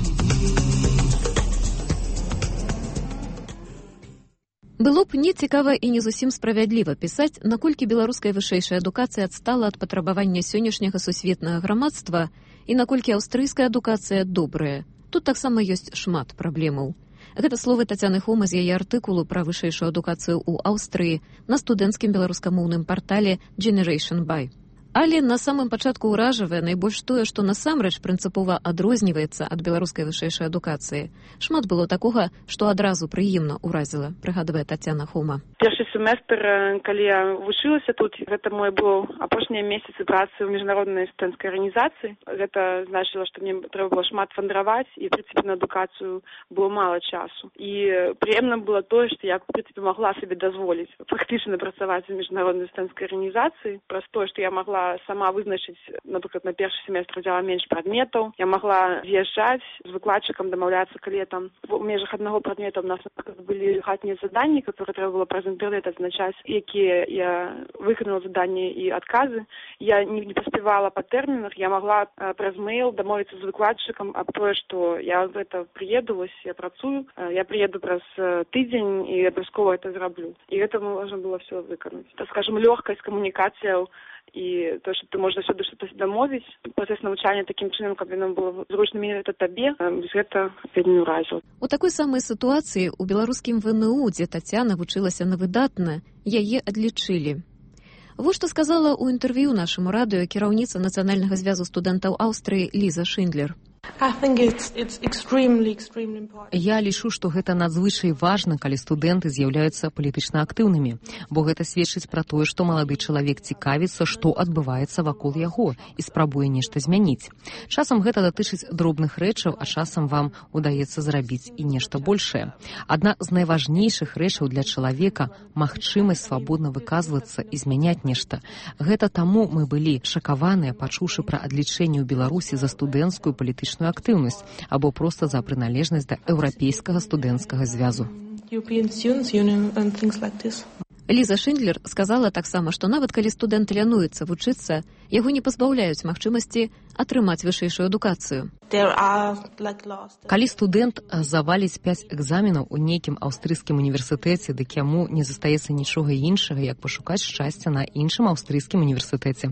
Было б нецікава і не зусім справядліва пісаць, наколькі беларуская вышэйшая адукацыя адстала ад патрабавання сённяшняга сусветнага грамадства і наколькі аўстрыйская адукацыя добрая. Тут таксама ёсць шмат праблемаў. Гэта словы Тацяны Хома з яе артыкулу пра вышэйшую адукацыю ў Аўстрыі на студэнцкім беларускамоўным партале Generation By. Але на самым пачатку ўражвае найбольш тое, што насамрэч прынцыпова адрозніваецца ад беларускай вышэйшай адукацыі. Шмат было такога, што адразу прыемна ўразіла, прыгадвае Тацяна Хома. Першы семестр, калі я вучылася тут, гэта мой быў апошнія месяцы працы ў міжнароднай студэнцкай арганізацыі. Гэта значыла, што мне трэба было шмат вандраваць, і, в прынцыпе, на адукацыю было мала часу. І прыемна было тое, што я, в прынцыпе, магла сабе дазволіць фактычна працаваць у міжнароднай студэнцкай арганізацыі, праз тое, што я магла сама вызначыць, напрыклад, на першы семестр взяла менш прадметаў. Я магла з'язджаць з выкладчыкам, дамаўляцца, калі там у межах аднаго прадмета у нас былі хатнія заданні, которые трэба было праз інтэрнэт адзначаць, якія я выканала заданні і адказы. Я не, не паспявала па тэрмінах, я магла а, праз мэйл дамовіцца з выкладчыкам аб тое, што я гэта прыеду, вось я працую, а, я прыеду праз а, тыдзень і абавязкова гэта зраблю. І гэта можна было все выканаць. Так скажем, лёгкасць камунікацыяў і то, што ты можна сюды што-то дамовіць, працэс навучання такім чынам, каб яно было зручна менавіта табе, гэта вельмі ўразіла. У такой самай сітуацыі ў беларускім ВНУ, дзе Тацяна вучылася на выдатна, яе адлічылі. Вот што сказала ў інтэрв'ю нашаму радыё кіраўніца Нацыянальнага звязу студэнтаў Аўстрыі Ліза Шиндлер. Я лічу, што гэта надзвычай важна, калі студэнты з'яўляюцца палітычна актыўнымі, бо гэта сведчыць пра тое, што малады чалавек цікавіцца, што адбываецца вакол яго і спрабуе нешта змяніць. Часам гэта датычыць дробных рэчаў, а часам вам удаецца зрабіць і нешта большае. Адна з найважнейшых рэчаў для чалавека – магчымасць свабодна выказвацца і змяняць нешта. Гэта таму мы былі шакаваныя, пачуўшы пра адлічэнне ў Беларусі за студэнцкую палітычную актыўнасць або проста за прыналежнасць да еўрапейскага студэнцкага звязу. Ліза Шиндлер сказала таксама, што нават калі студэнт лянуецца вучыцца, яго не пазбаўляюць магчымасці атрымаць вышэйшую адукацыю. Калі студэнт заваліць пяць экзаменаў у нейкім аўстрыйскім універсітэце, дык яму не застаецца нічога іншага, як пашукаць шчасця на іншым аўстрыйскім універсітэце.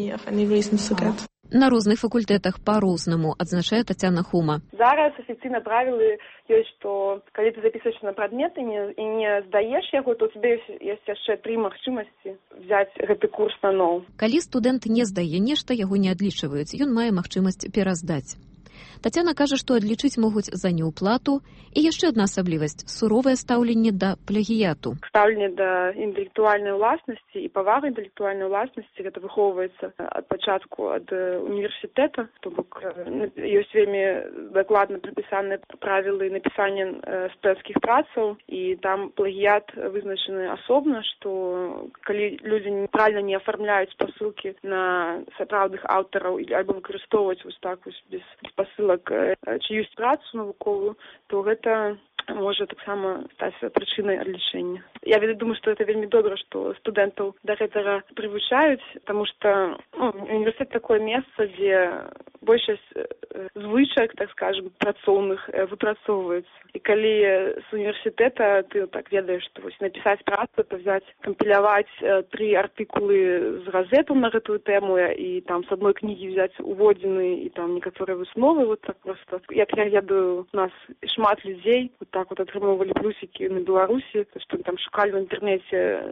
На розных факультэтах па-рознаму, адзначае Тацяна Хома. Зараз афіцыйна правілы ёсць, што калі ты запісваешся на прадмет і не, і не здаеш яго, то у цябе ёсць, ёсць яшчэ тры магчымасці взяць гэты курс наноў. Калі студэнт не здае нешта, яго не адлічваюць, ён мае магчымасць пераздаць. Тацяна кажа, што адлічыць могуць за неўплату, і яшчэ адна асаблівасць – суровае стаўленне да плагіяту. Стаўленне да інтэлектуальнай уласнасці і павага інтэлектуальнай уласнасці гэта выхоўваецца ад пачатку ад універсітэта. То бок ёсць вельмі дакладна прапісаныя правілы напісання студэнцкіх працаў, і там плагіят вызначаны асобна, што калі людзі правільна не афармляюць спасылкі на сапраўдных аўтараў альбо выкарыстоўваць вось так вось без спасылак чыюсь працу навуковую, то гэта можа таксама стаць прычынай адлічэння. Я думаю, што гэта вельмі добра, што студэнтаў да гэтага прывучаюць, таму што ну, універсітэт такое месца, дзе большасць звычак, так скажем, працоўных выпрацоўваюцца. І калі з універсітэта ты так ведаеш, што вось напісаць працу, то взять, кампіляваць тры артыкулы з газетаў на гэтую тэму і там з адной кнігі взять уводзіны і там некаторыя высновы, вот так просто. Як я ведаю, у нас шмат людзей вот так вот атрымоўвалі плюсікі на Беларусі, што там шукалі в інтэрнэце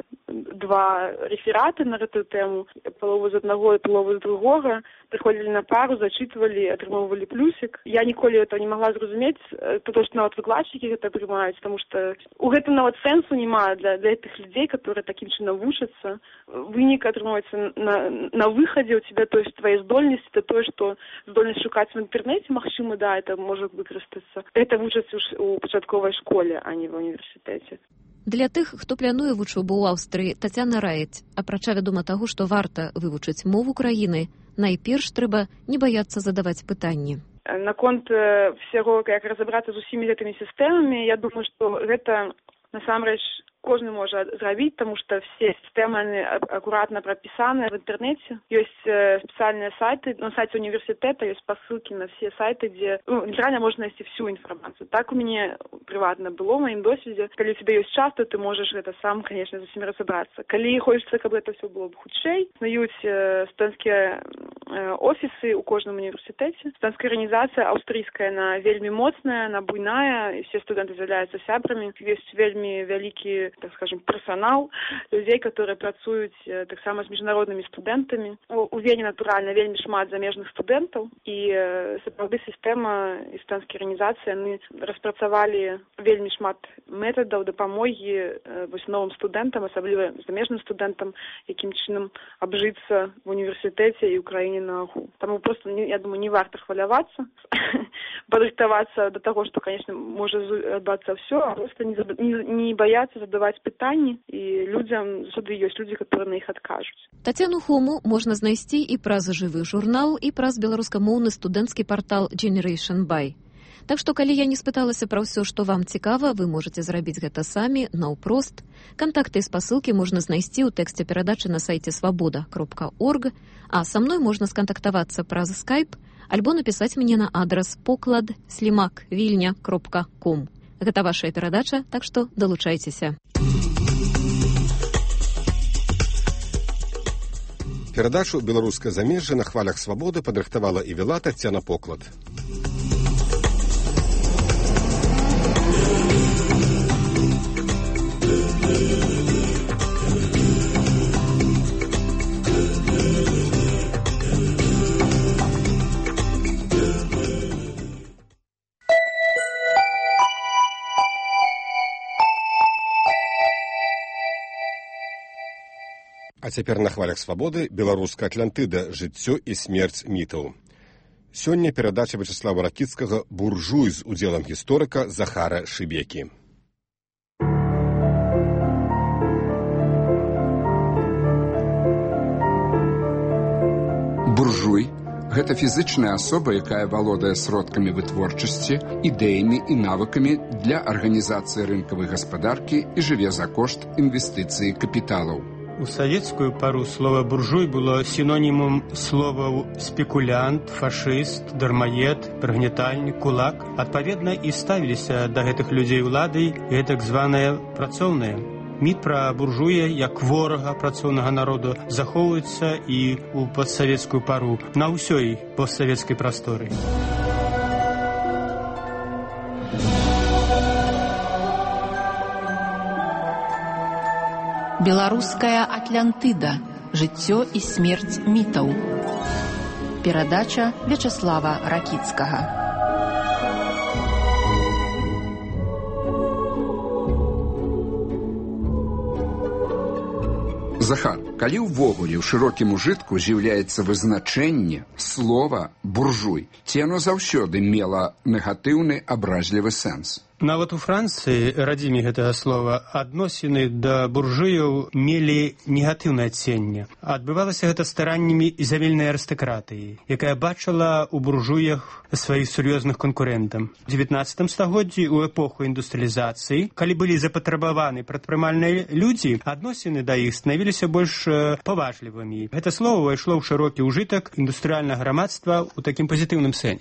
два рефераты на гэтую тэму, палову з аднаго і палову з другога, прыходзілі на пару, зачытвалі, атрымоўвалі плюсік. Я ніколі этого не магла зразумець, потому што нават выкладчыкі гэта прымаюць, потому што у гэтым нават сэнсу няма для, для гэтых людзей, которые такім чынам вучацца. Вынік атрымоўваецца на, на выхадзе, у тебя то есть твои здольнасці, это то, што здольнасць шукаць в інтэрнэце, магчыма, да, это можа выкарыстацца. Это вучацца у пачатковай школе, а не ва універсітэце. Для тых, хто плануе вучобу ў Аўстрыі, Тацяна раіць, апрача вядома таго, што варта вывучыць мову краіны, найперш трэба не баяцца задаваць пытанні. Наконт всяго, як разабрацца з усімі гэтымі сістэмамі, я думаю, што гэта насамрэч кожны можа зрабіць, таму што все сістэмы акуратна прапісаныя в інтэрнэце. Ёсць спецыяльныя сайты, на сайце універсітэта ёсць пасылкі на все сайты, дзе ну, літаральна можна знайсці всю інфармацыю. Так у мяне прыватна было в маім досведзе. Калі у тебя ёсць час, то ты можаш гэта сам, конечно, з усім разабрацца. Калі хочацца, каб гэта все было б хутчэй, існуюць студэнцкія офісы ў кожным універсітэце. Студэнцкая арганізацыя аўстрыйская, она вельмі моцная, она буйная, і все студэнты з'яўляюцца сябрамі. Ёсць вельмі вялікі, так скажем, персонал, людей, которые працуюць так само з міжнароднымі студэнтамі. У Вені, натуральна, вельмі шмат замежных студэнтаў, і сапраўды сістэма і студэнцкія арганізацыі, яны распрацавалі вельмі шмат метадаў дапамогі вось новым студэнтам, асабліва замежным студэнтам, якім чынам абжыцца в універсітэце і ў краіне наогул. Таму просто, я думаю, не варта хвалявацца, падрыхтавацца до таго, што, конечно, можа адбыцца ўсё, а просто не, не, не баяцца задаваць пытанні, і людзям заўсёды ёсць людзі, которые на іх адкажуць. Тацяну Хому можна знайсці і праз жывы журнал, і праз беларускамоўны студэнцкі партал Generation Buy. Так што, калі я не спыталася пра ўсё, што вам цікава, вы можаце зрабіць гэта самі, наўпрост. Кантакты і спасылкі можна знайсці ў тэксце перадачы на сайце свабода кропка орг, а са мной можна скантактавацца праз Skype альбо напісаць мне на адрас поклад слімак вільня кропка ком. Гэта вашая перадача, так што далучайцеся. Перадачу «Беларускае замежжа» на хвалях свабоды падрыхтавала і вела Тацяна Поклад. А цяпер на хвалях свабоды беларуская Атлантыда, жыццё і смерць мітаў. Сёння перадача Вячеслава Ракіцкага «Буржуй» з удзелам гісторыка Захара Шыбекі. Буржуй – гэта фізычная асоба, якая валодае сродкамі вытворчасці, ідэямі і навыкамі для арганізацыі рынкавай гаспадаркі і жыве за кошт інвестыцыі капіталаў. У савецкую пару слова «буржуй» было синонімом словаў «спекулянт», «фашыст», «дармаед», «прыгнятальнік», «кулак». Адпаведна і ставіліся да гэтых людзей уладай гэтак званыя працоўныя. Міт пра буржуя як ворага працоўнага народу захоўваецца і ў постсавецкую пару на ўсёй постсавецкай прасторы. Беларуская Атлантыда. Жыццё і смерць мітаў. Перадача Вячеслава Ракіцкага. Захар, калі ўвогуле ў шырокім ужытку з'яўляецца вызначэнне слова «буржуй», ці яно заўсёды мела негатыўны абразлівы сэнс? Нават у Францыі, радзіме гэтага слова, адносіны да буржуяў мелі негатыўнае адценне. Адбывалася гэта стараннямі зямельнай арыстакратыі, якая бачыла ў буржуях сваіх сур'ёзных канкурэнтаў. У дзевятнаццатым стагоддзі, у эпоху індустрыялізацыі, калі былі запатрабаваны прадпрымальныя людзі, адносіны да іх станавіліся больш паважлівымі. Гэта слова ўвайшло ў шырокі ўжытак індустрыяльнага грамадства ў такім пазітыўным сэнсе.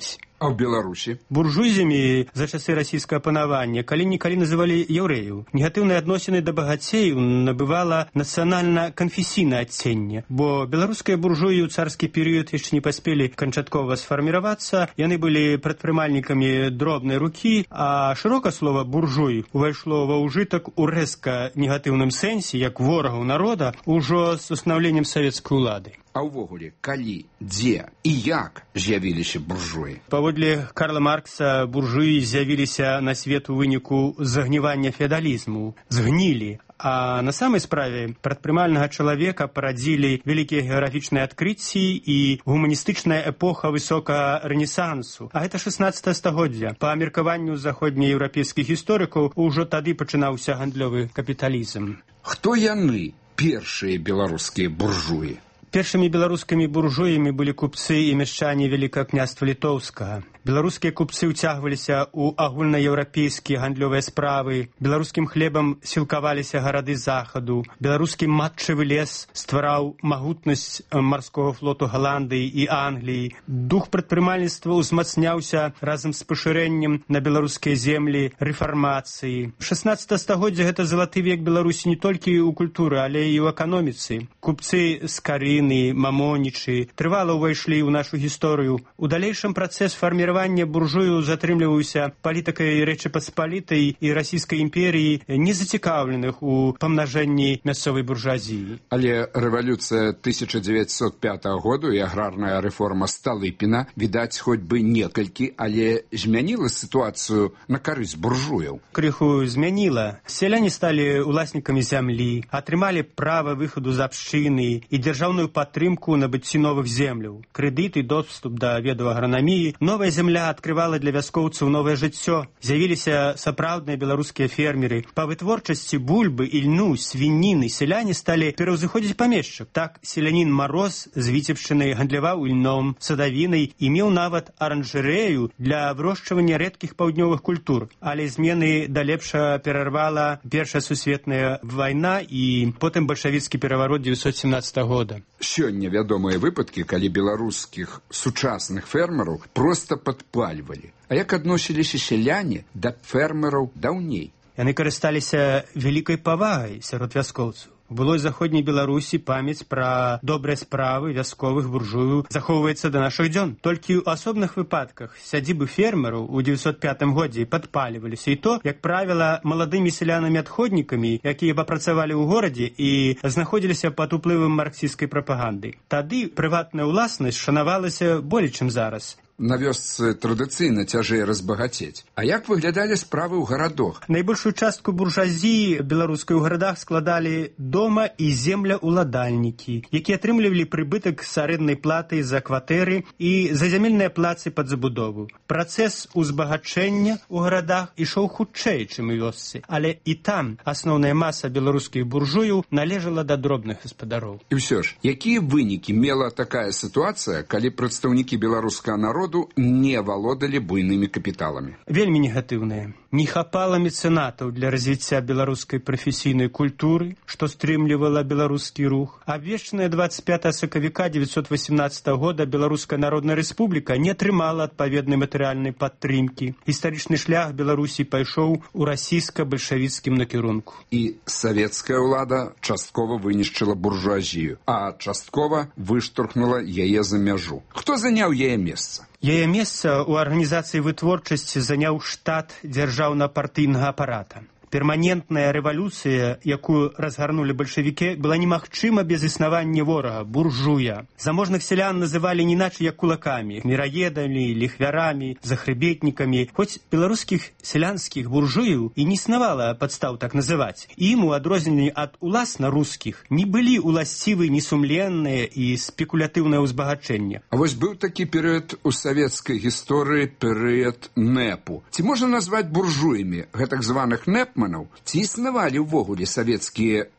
А ў Беларусі? Буржуйзямі за часы расійскага панавання калі-нікалі называлі яўрэяў. Негатыўныя адносіны да багацеяў набывала нацыянальна-канфесійнае адценне, бо беларускія буржуі ў царскі перыяд яшчэ не паспелі канчаткова сфарміравацца, яны былі прадпрымальнікамі дробнай рукі, а шырока слова буржуй увайшло ва ўжытак у рэзка негатыўным сэнсе, як ворагаў народа, ужо з устанаўленнем савецкай улады. А ўвогуле, калі, дзе і як з'явіліся буржуі? Паводле Карла Маркса, буржуі з'явіліся на свет у выніку загнівання феадалізму, згнілі. А на самай справе прадпрымальнага чалавека парадзілі вялікія геаграфічныя адкрыцці і гуманістычная эпоха высокага рэнесансу. А гэта шаснаццатае стагоддзя. Па меркаванню заходнееўрапейскіх гісторыкаў, ужо тады пачынаўся гандлёвы капіталізм. Хто яны, першыя беларускія буржуі? Першымі беларускімі буржуямі былі купцы і мяшчане Вялікага княства Літоўскага. Беларускія купцы ўцягваліся ў агульнаеўрапейскія гандлёвыя справы, беларускім хлебам сілкаваліся гарады захаду, беларускі матчавы лес ствараў магутнасць марскога флоту Галандыі і Англіі. Дух прадпрымальніцтва ўзмацняўся разам з пашырэннем на беларускія землі рэфармацыі. шаснаццатае стагоддзе гэта залаты век Беларусі не толькі ў культуры, але і ў эканоміцы. Купцы з Карыны, Мамонічы трывала ўвайшлі ў нашу гісторыю. У далейшым працэс фарміравання буржуяў затрымліваўся палітыкай Рэчы Паспалітай і расійскай імперіі, не зацікаўленых у памнажэнні мясцовай буржуазіі. Але рэвалюцыя тысяча дзевяцьсот пятага году і аграрная рэформа Сталыпіна, відаць, хоць бы некалькі, але змяніла сітуацыю на карысць буржуяў. Крыху змяніла. Сяляне сталі уласнікамі зямлі, атрымалі права выхаду з абшчыны і дзяржаўную падтрымку набыцці новых земляў, крэдыт і доступ да ведаў агранаміі. Новая зямля адкрывала для вяскоўцаў новае жыццё. З'явіліся сапраўдныя беларускія фермеры. Па вытворчасці бульбы, ільну, свініны сяляне сталі пераўзыходзіць памешчык. Так селянін Мароз з Віцебшчыны гандляваў ільном, садавінай і меў нават аранжарэю для вырошчвання рэдкіх паўднёвых культур. Але змены да лепшага перарвала Першая сусветная вайна і потым бальшавіцкі пераварот дзевяцьсот сямнаццатага года. Сёння вядомыя выпадкі, калі беларускіх сучасных фермераў проста падпальвалі. А як адносіліся сяляне да фермераў даўней? Яны карысталіся вялікай павагай сярод вяскоўцаў. У былой заходняй Беларусі памяць пра добрыя справы вясковых буржуяў захоўваецца да нашых дзён. Толькі ў асобных выпадках сядзібы фермераў у дзевяцьсот пятым годзе падпальваліся, і то, як правіла, маладымі селянамі-адходнікамі, якія папрацавалі ў горадзе і знаходзіліся пад уплывам марксісцкай прапаганды. Тады прыватная ўласнасць шанавалася болей, чым зараз. На вёсцы традыцыйна цяжэй разбагацець. А як выглядалі справы ў гарадах? Найбольшую частку буржуазіі беларускай у гарадах складалі дома і земляуладальнікі, якія атрымлівалі прыбытак з арэнднай платы за кватэры і за зямельныя плацы пад забудову. Працэс узбагачэння ў гарадах ішоў хутчэй, чым у вёсцы, але і там асноўная маса беларускіх буржуяў належала да дробных гаспадароў. І ўсё ж, якія вынікі мела такая сітуацыя, калі прадстаўнікі беларускага народа не валодалі буйнымі капіталамі? Вельмі негатыўныя. Не хапала мецэнатаў для развіцця беларускай прафесійнай культуры, што стрымлівала беларускі рух. Абвешчаная дваццаць пятага сакавіка дзевяцьсот васемнаццатага года Беларуская Народная Рэспубліка не атрымала адпаведнай матэрыяльнай падтрымкі. Гістарычны шлях Беларусі пайшоў у расійска-бальшавіцкім накірунку. І савецкая ўлада часткова вынішчыла буржуазію, а часткова выштурхнула яе за мяжу. Хто заняў яе месца? Яе месца ў арганізацыі вытворчасці заняў штат дзяржаўна-партыйнага апарата. Перманентная рэвалюцыя, якую разгарнулі бальшавікі, была немагчыма без існавання ворага, буржуя. Заможных сялян называлі не іначай як кулакамі, міраедамі, ліхвярамі, захрыбетнікамі. Хоць беларускіх сялянскіх буржуяў і не існавала падстаў так называць. Ім, у адрозненні ад уласна рускіх, не былі уласцівы несумленныя і спекулятыўнае ўзбагачэнне. А вось быў такі перыяд у савецкай гісторыі, перыяд нэпу. Ці можна назваць буржуямі гэтак званых нэпманаў? Ці існавалі ўвогуле савецкія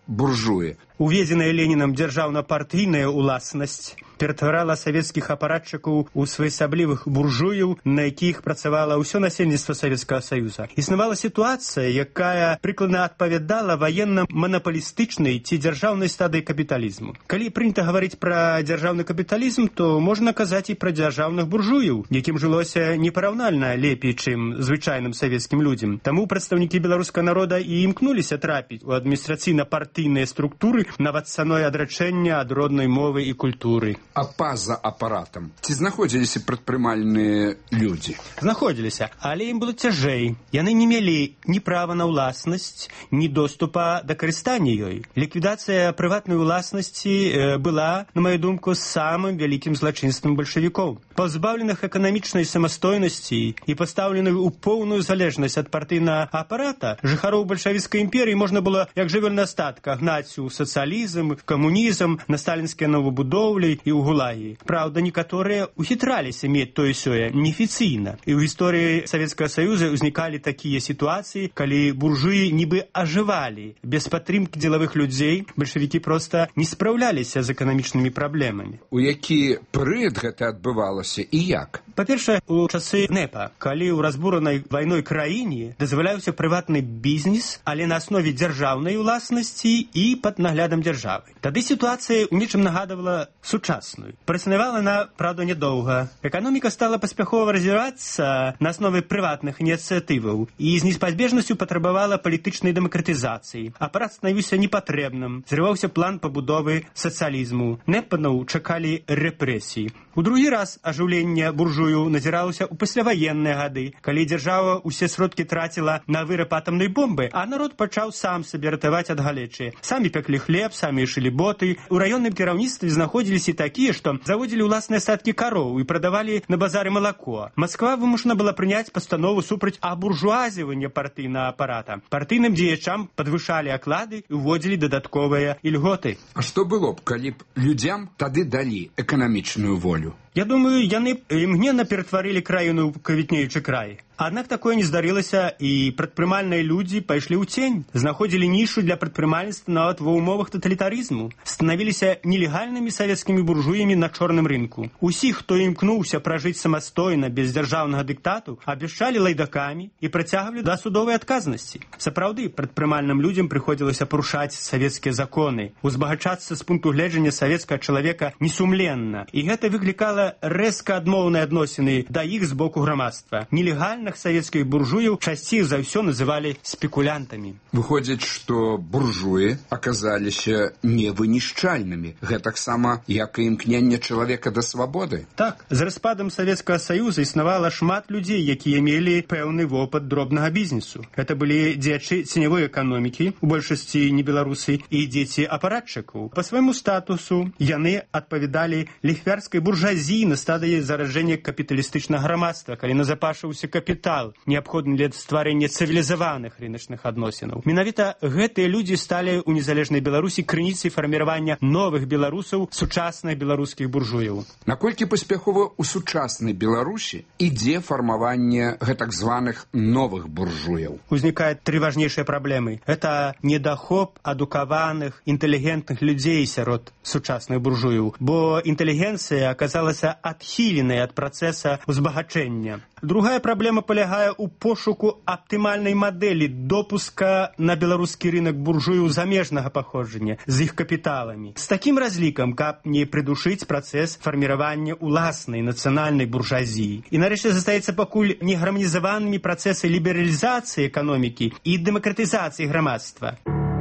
буржуі. Уведзеная Ленінам дзяржаўна-партыйная ўласнасць ператварала савецкіх апаратчыкаў у своеасаблівых буржуяў, на якіх працавала ўсё насельніцтва Савецкага Саюза. Існавала сітуацыя, якая прыкладна адпавядала ваенна-манапалістычнай ці дзяржаўнай стадыі капіталізму. Калі прынята гаварыць пра дзяржаўны капіталізм, то можна казаць і пра дзяржаўных буржуяў, якім жылося непараўнальна лепей, чым звычайным савецкім людзям. Таму прадстаўнікі беларускага народа і імкнуліся трапіць у адміністрацыйна-партыйныя структуры, нават цаной адрачэння ад роднай мовы і культуры. А па-за апаратам ці знаходзіліся прадпрымальныя людзі? Знаходзіліся, але ім было цяжэй. Яны не мелі ні права на ўласнасць, ні доступа да карыстання ёй. Ліквідацыя прыватнай уласнасці была, на маю думку, самым вялікім злачынствам бальшавікоў. Пазбаўленых эканамічнай самастойнасці і пастаўленых у поўную залежнасць ад партыйнага апарата, жыхароў бальшавіцкай імперіі можна было, як жывёл на статка, гнаць у сацыялізм, камунізм, на сталінскія новабудоўлі і ў гулагі. Праўда, некаторыя ухітраліся мець тое-сёе неафіцыйна. І ў гісторыі Савецкага Саюза ўзнікалі такія сітуацыі, калі буржуі нібы ажывалі. Без падтрымкі дзелавых людзей бальшавікі проста не спраўляліся з эканамічнымі праблемамі. У які перыяд гэта адбывалася і як? Па-першае, у часы НЭПа, калі ў разбуранай вайной краіне дазваляўся прыватны бізнес, але на аснове дзяржаўнай уласнасці і пад наглядам дзяржавы. Тады сітуацыя ў нечым нагадывала сучасную. Праіснавала она, правда, нядоўга. Эканоміка стала паспяхова развівацца на аснове прыватных ініцыятываў і з неспазбежнасцю патрабавала палітычнай дэмакратызацыі. Апарат станавіўся непатрэбным, зрываўся план пабудовы сацыялізму. Нэпанаў чакалі рэпрэсіі. У другі раз ажыўленне буржую назіралася ў пасляваенныя гады, калі дзяржава ўсе сродкі траціла на выраб атамнай бомбы, а народ пачаў сам сабе ратаваць ад галечы. Самі пеклі хлеб, самі шылі боты. У раённым кіраўніцтве знаходзіліся такія, што заводзілі ўласныя статкі кароў і прадавалі на базары малако. Масква вымушана была прыняць пастанову супраць абуржуазівання партыйнага апарата. Партыйным дзеячам падвышалі аклады і ўводзілі дадатковыя ільготы. А што было б, калі б людзям тады далі эканамічную волю? Я думаю, яны імгненна ператварылі краіну ў квітнеючы край. Аднак такое не здарылася, і прадпрымальныя людзі пайшлі ў цень, знаходзілі нішу для прадпрымальніцтва нават ва ўмовах таталітарызму, станавіліся нелегальнымі савецкімі буржуямі на чорным рынку. Усіх, хто імкнуўся пражыць самастойна без дзяржаўнага дыктату, абвяшчалі лайдакамі і прыцягвалі да судовай адказнасці. Сапраўды, прадпрымальным людзям прыходзілася парушаць савецкія законы, узбагачацца з пункту гледжання савецкага чалавека несумленна, і гэта выклікала рэзка адмоўныя адносіны да іх з боку грамадства. Нелегальных савецкіх буржуяў часцей за ўсё называлі спекулянтамі. Выходзіць, што буржуі аказаліся невынішчальнымі, гэтаксама як і імкненне чалавека да свабоды. Так, з распадам Савецкага Саюза існавала шмат людзей, якія мелі пэўны вопыт дробнага бізнесу. Гэта былі дзеячы ценявой эканомікі, у большасці не беларусы, і дзеці апаратчыкаў. Па свайму статусу яны адпавядалі ліхвярскай буржуазіі на стадыі зараджэння капіталістычнага грамадства, калі назапашыўся капітал, неабходны для стварэння цывілізаваных рыначных адносінаў. Менавіта гэтыя людзі сталі ў незалежнай Беларусі крыніцай фарміравання новых беларусаў, сучасных беларускіх буржуяў. Наколькі паспяхова ў сучаснай Беларусі ідзе фармаванне гэтак званых новых буржуяў? Узнікаюць тры важнейшыя праблемы. Гэта недахоп адукаваных, інтэлігентных людзей сярод сучасных буржуяў, бо інтэлігенцыя аказалася адхіленай ад працэса узбагачэння. Другая праблема палягае ў пошуку аптымальнай мадэлі допуска на беларускі рынак буржуяў замежнага паходжання з іх капіталамі. З такім разлікам, каб не прыдушыць працэс фарміравання ўласнай нацыянальнай буржуазіі. І нарэшце застаецца пакуль негарманізаванымі працэсы лібералізацыі эканомікі і дэмакратызацыі грамадства.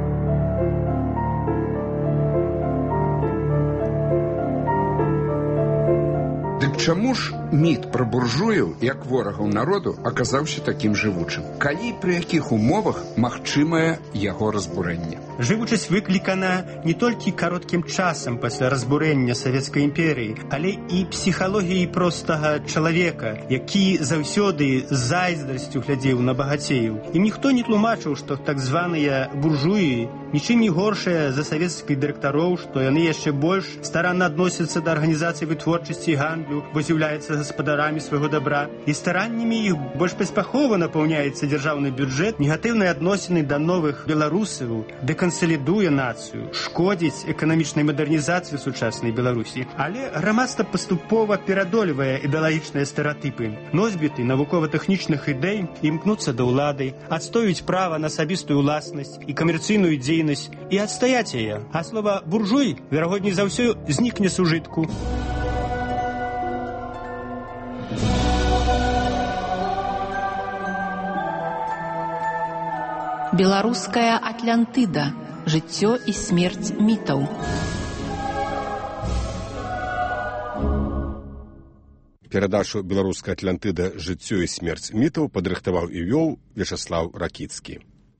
Дык чаму ж міт пра буржуяў, як ворагаў народу, аказаўся такім жывучым? Калі і пры якіх умовах магчымае яго разбурэнне? Жывучасць выклікана не толькі кароткім часам пасля разбурэння Савецкай імперіі, але і псіхалогіяй простага чалавека, які заўсёды з зайздрасцю глядзеў на багацеяў. Ім ніхто не тлумачыў, што так званыя буржуі нічым не горшыя за савецкіх дырэктароў, што яны яшчэ больш старанна адносяцца да арганізацыі вытворчасці і гандлю, бо з'яўляецца гаспадарамі свайго дабра, і стараннямі іх больш паспяхова напаўняецца дзяржаўны бюджэт, негатыўныя адносіны да новых беларусаў дэкансалідуе нацыю, шкодзіць эканамічнай мадэрнізацыі сучаснай Беларусі. Але грамадства паступова перадолевае ідэалагічныя стэеатыпы. Носьбіты навукова-тэхнічных ідэй імкнуцца да ўлады, адстойваюць права на асабістую ўласнасць і камерцыйную дзейнасць і адстаяць яе. А слова буржуй, верагодней за ўсё, знікне з ужытку. Беларуская Атлантыда. Жыццё і смерць мітаў. Перадачу «Беларуская Атлантыда. Жыццё і смерць мітаў» падрыхтаваў і вёў Вячаслаў Ракіцкі.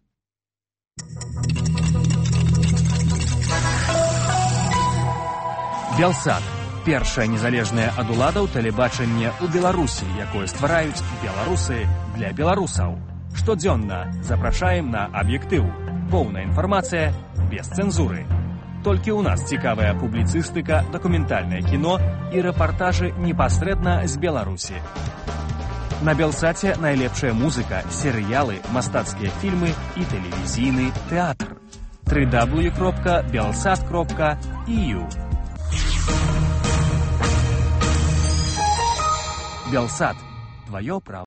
Белсат. Першае незалежнае ад уладаў тэлебачанне ў Беларусі, якое ствараюць беларусы для беларусаў. Штодзённа запрашаем на аб'ектыў. Поўная інфармацыя без цэнзуры. Толькі ў нас цікавая публіцыстыка, дакументальнае кіно і рэпартажы непасрэдна з Беларусі. На Белсаце найлепшая музыка, серыялы, мастацкія фільмы і тэлевізійны тэатр. дабл ю дабл ю дабл ю кропка белсат кропка і ю. Белсат. Твоё право.